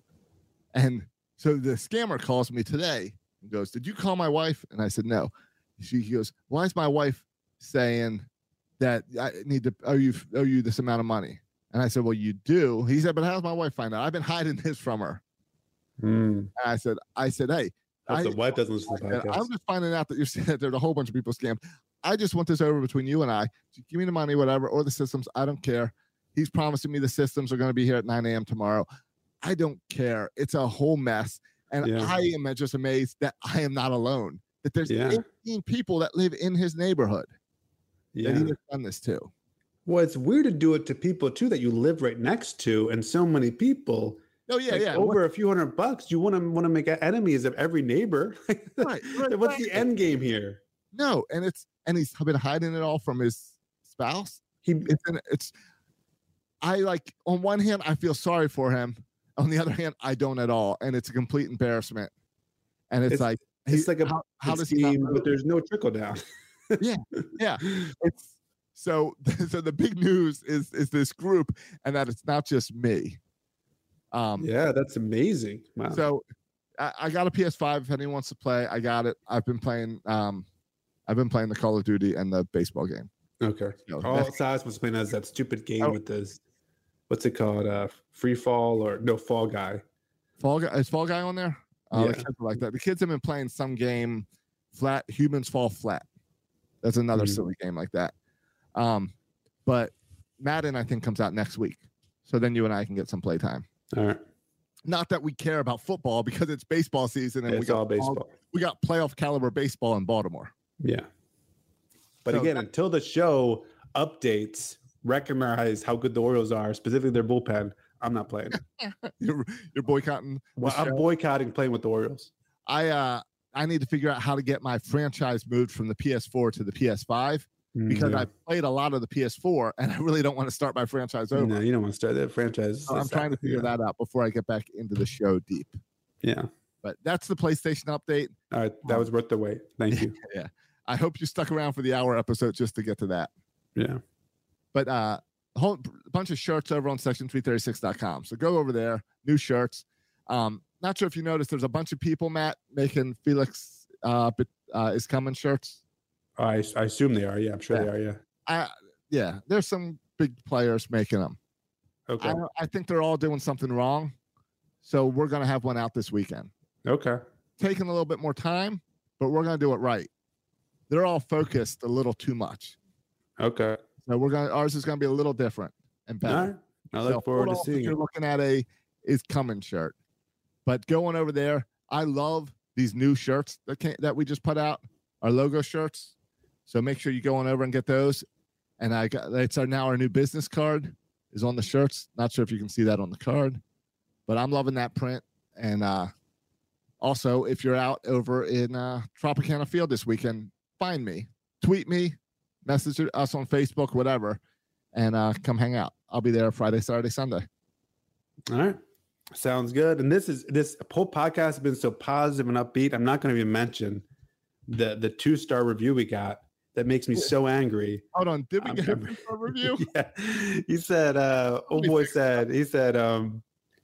And so the scammer calls me today and goes, did you call my wife? And I said, no. She he goes, why is my wife saying that I need to owe you owe you this amount of money? And I said, well, you do. He said, but how's my wife find out? I've been hiding this from her. Hmm. And I said, I said, hey, Hope I, the wife doesn't listen to the I said, podcast. I'm just finding out that you're saying that there's a whole bunch of people scammed. I just want this over between you and I. Just give me the money, whatever, or the systems. I don't care. He's promising me the systems are going to be here at nine a.m. tomorrow. I don't care. It's a whole mess. And Yeah. I am just amazed that I am not alone, that there's Yeah. eighteen people that live in his neighborhood that Yeah. he has done this to. Well, it's weird to do it to people too that you live right next to, and so many people Oh yeah, Like, yeah. over a few hundred bucks. You want to want to make enemies of every neighbor. Right, right, What's right. the end game here? No, and it's and he's been hiding it all from his spouse. He It's an, it's. I like on one hand I feel sorry for him. On the other hand, I don't at all, and it's a complete embarrassment. And it's, It's- like it's he- like a how, how does he? scheme, Not but there's no trickle down. yeah, yeah. It's so so the big news is is this group, and that it's not just me. Um, Yeah, that's amazing. Wow. So I, I got a P S five. If anyone wants to play, I got it. I've been playing. Um, I've been playing the Call of Duty and the baseball game. okay. So All that's- Silas was playing as that stupid game Oh. with this. What's it called? Uh, Free Fall or no Fall Guy? Fall guy is Fall Guy on there? Uh, Yeah. the kids are like that. The kids have been playing some game. Flat humans fall flat. That's another Mhm. silly game like that. Um, but Madden I think comes out next week. So then you and I can get some playtime. All right. Not that we care about football because it's baseball season and we It's got all baseball. we got playoff caliber baseball in Baltimore. Yeah. But So again, that- until the show updates, recognize how good the Orioles are, specifically their bullpen, I'm not playing. You're, you're boycotting. the Well, I'm show. boycotting playing with the Orioles. I uh I need to figure out how to get my franchise moved from the P S four to the P S five because Yeah. I played a lot of the P S four and I really don't want to start my franchise over. No, you don't want to start that franchise. So I'm trying to figure that out before I get back into the show deep. Yeah. But that's the PlayStation update. All right. That was worth the wait. Thank you. Yeah. I hope you stuck around for the hour episode just to get to that. Yeah. But uh a whole bunch of shirts over on section three thirty-six dot com. So go over there, new shirts. Um, not sure if you noticed there's a bunch of people, Matt, making Felix uh, but, uh is coming shirts. I, I assume they are. Yeah, I'm sure Yeah. they are. Yeah. I yeah, there's some big players making them. Okay. I, I think they're all doing something wrong. So we're gonna have one out this weekend. Okay. Taking a little bit more time, but we're gonna do it right. They're all focused a little too much. Okay. So we're gonna ours is gonna be a little different and All better. right. I So look forward hold to off if seeing you're it. looking at a is coming shirt. But going over there, I love these new shirts that came, that we just put out, our logo shirts. So make sure you go on over and get those. And I got it's our now our new business card is on the shirts. Not sure if you can see that on the card, but I'm loving that print. And uh, also, if you're out over in uh, Tropicana Field this weekend, find me, tweet me, message us on Facebook, whatever, and uh, come hang out. I'll be there Friday, Saturday, Sunday. All right. Sounds good. And this is this whole podcast has been so positive and upbeat. I'm not going to even mention the the two star review we got that makes me so angry. Hold on, did we I'm- get a I'm- a review? Yeah. He said, uh, oh boy said, he said, um,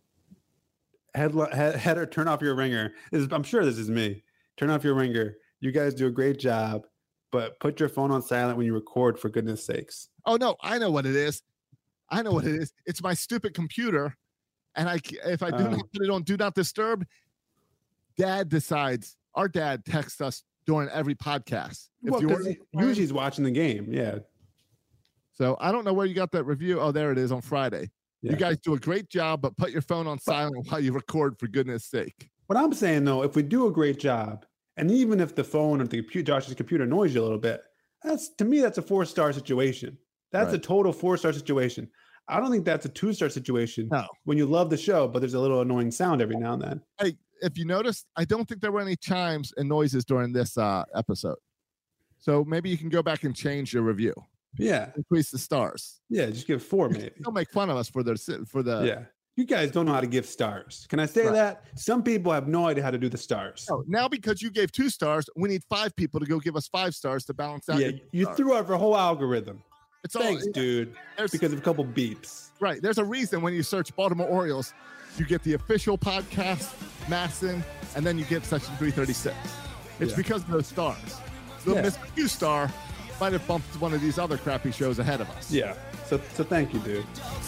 head, head, header, turn off your ringer. This is, I'm sure this is me. Turn off your ringer. You guys do a great job, but put your phone on silent when you record, for goodness sakes. Oh no, I know what it is. I know what it is. It's my stupid computer, and I c- if I do Oh. not put it on do not disturb, Dad decides. Our dad texts us during every podcast. If Well, you 'cause weren't- usually he's watching the game. Yeah. so I don't know where you got that review. Oh, there it is on Friday. Yeah. You guys do a great job, but put your phone on silent while you record, for goodness sake. What I'm saying though, if we do a great job, and even if the phone or the computer, Josh's computer annoys you a little bit, that's to me that's a four star situation. That's a Right. total four star situation. I don't think that's a two star situation. No. When you love the show, but there's a little annoying sound every now and then. Hey, if you noticed, I don't think there were any chimes and noises during this uh, episode. So maybe you can go back and change your review, Yeah, increase the stars. yeah. Just give four maybe. Don't make fun of us for the for the. Yeah, you guys don't know how to give stars. Can I say Right. that? Some people have no idea how to do the stars. No, now because you gave two stars, we need five people to go give us five stars to balance out. yeah, your you stars. threw out our whole algorithm. It's all Thanks, dude. there's- Because of a couple beeps. right. There's a reason when you search Baltimore Orioles, you get the official podcast, Masson, and then you get section three thirty-six. It's Yeah. because of those stars. The Yeah. Mister Q star might have bumped one of these other crappy shows ahead of us. Yeah. So so thank you, dude.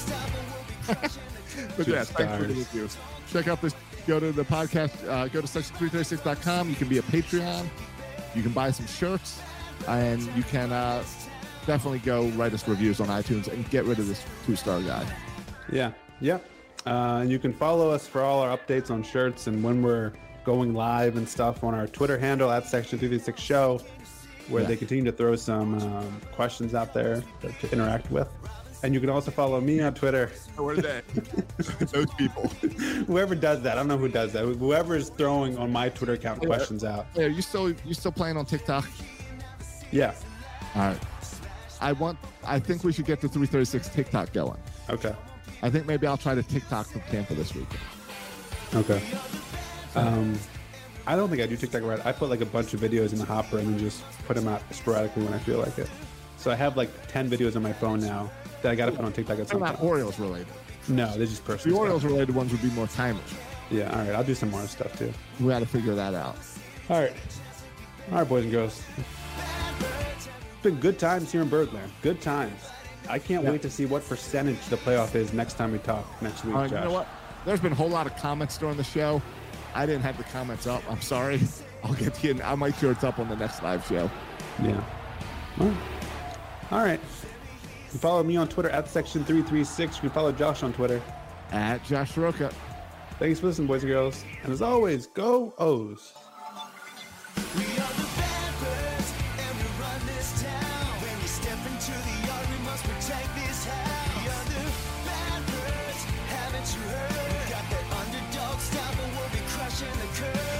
But Two yeah, thanks for the stars. reviews. Check out this. Go to the podcast. Uh, go to section three thirty-six dot com. You can be a Patreon. You can buy some shirts, and you can uh, definitely go write us reviews on iTunes and get rid of this two-star guy. Yeah, yeah. Uh, and you can follow us for all our updates on shirts and when we're going live and stuff on our Twitter handle at Section three thirty-six Show, where Yeah. they continue to throw some um, questions out there to, to interact with. And you can also follow me on Twitter. What are they? Those people. Whoever does that, I don't know who does that. Whoever is throwing on my Twitter account Yeah. questions out. Hey, are you still you still playing on TikTok? Yeah. All right. I want. I think we should get the three thirty-six TikTok going. Okay. I think maybe I'll try to TikTok from Tampa this weekend. Okay. Um, I don't think I do TikTok right. I put like a bunch of videos in the hopper and then just put them out sporadically when I feel like it. So I have like ten videos on my phone now that I got to put on TikTok at They're some not point. Orioles related. No, they're just The personal. Orioles stuff. related ones would be more timely. Yeah. All right. I'll do some more stuff too. We got to figure that out. All right. All right, boys and girls. It's been good times here in Birdland. Good times. I can't Yeah. wait to see what percentage the playoff is next time we talk next week, All right, Josh. you know what? There's been a whole lot of comments during the show. I didn't have the comments up. I'm sorry. I'll get to you. I'll make sure it's up on the next live show. Yeah. All right. All right. You can follow me on Twitter at section three three six. You can follow Josh on Twitter. At Josh Soroka. Thanks for listening, boys and girls. And as always, go O's. We are the bad birds, and we run this town. When we step into the yard, we must protect this house. We are the bad birds, haven't you heard? We got that underdog style, but we'll be crushing the curve.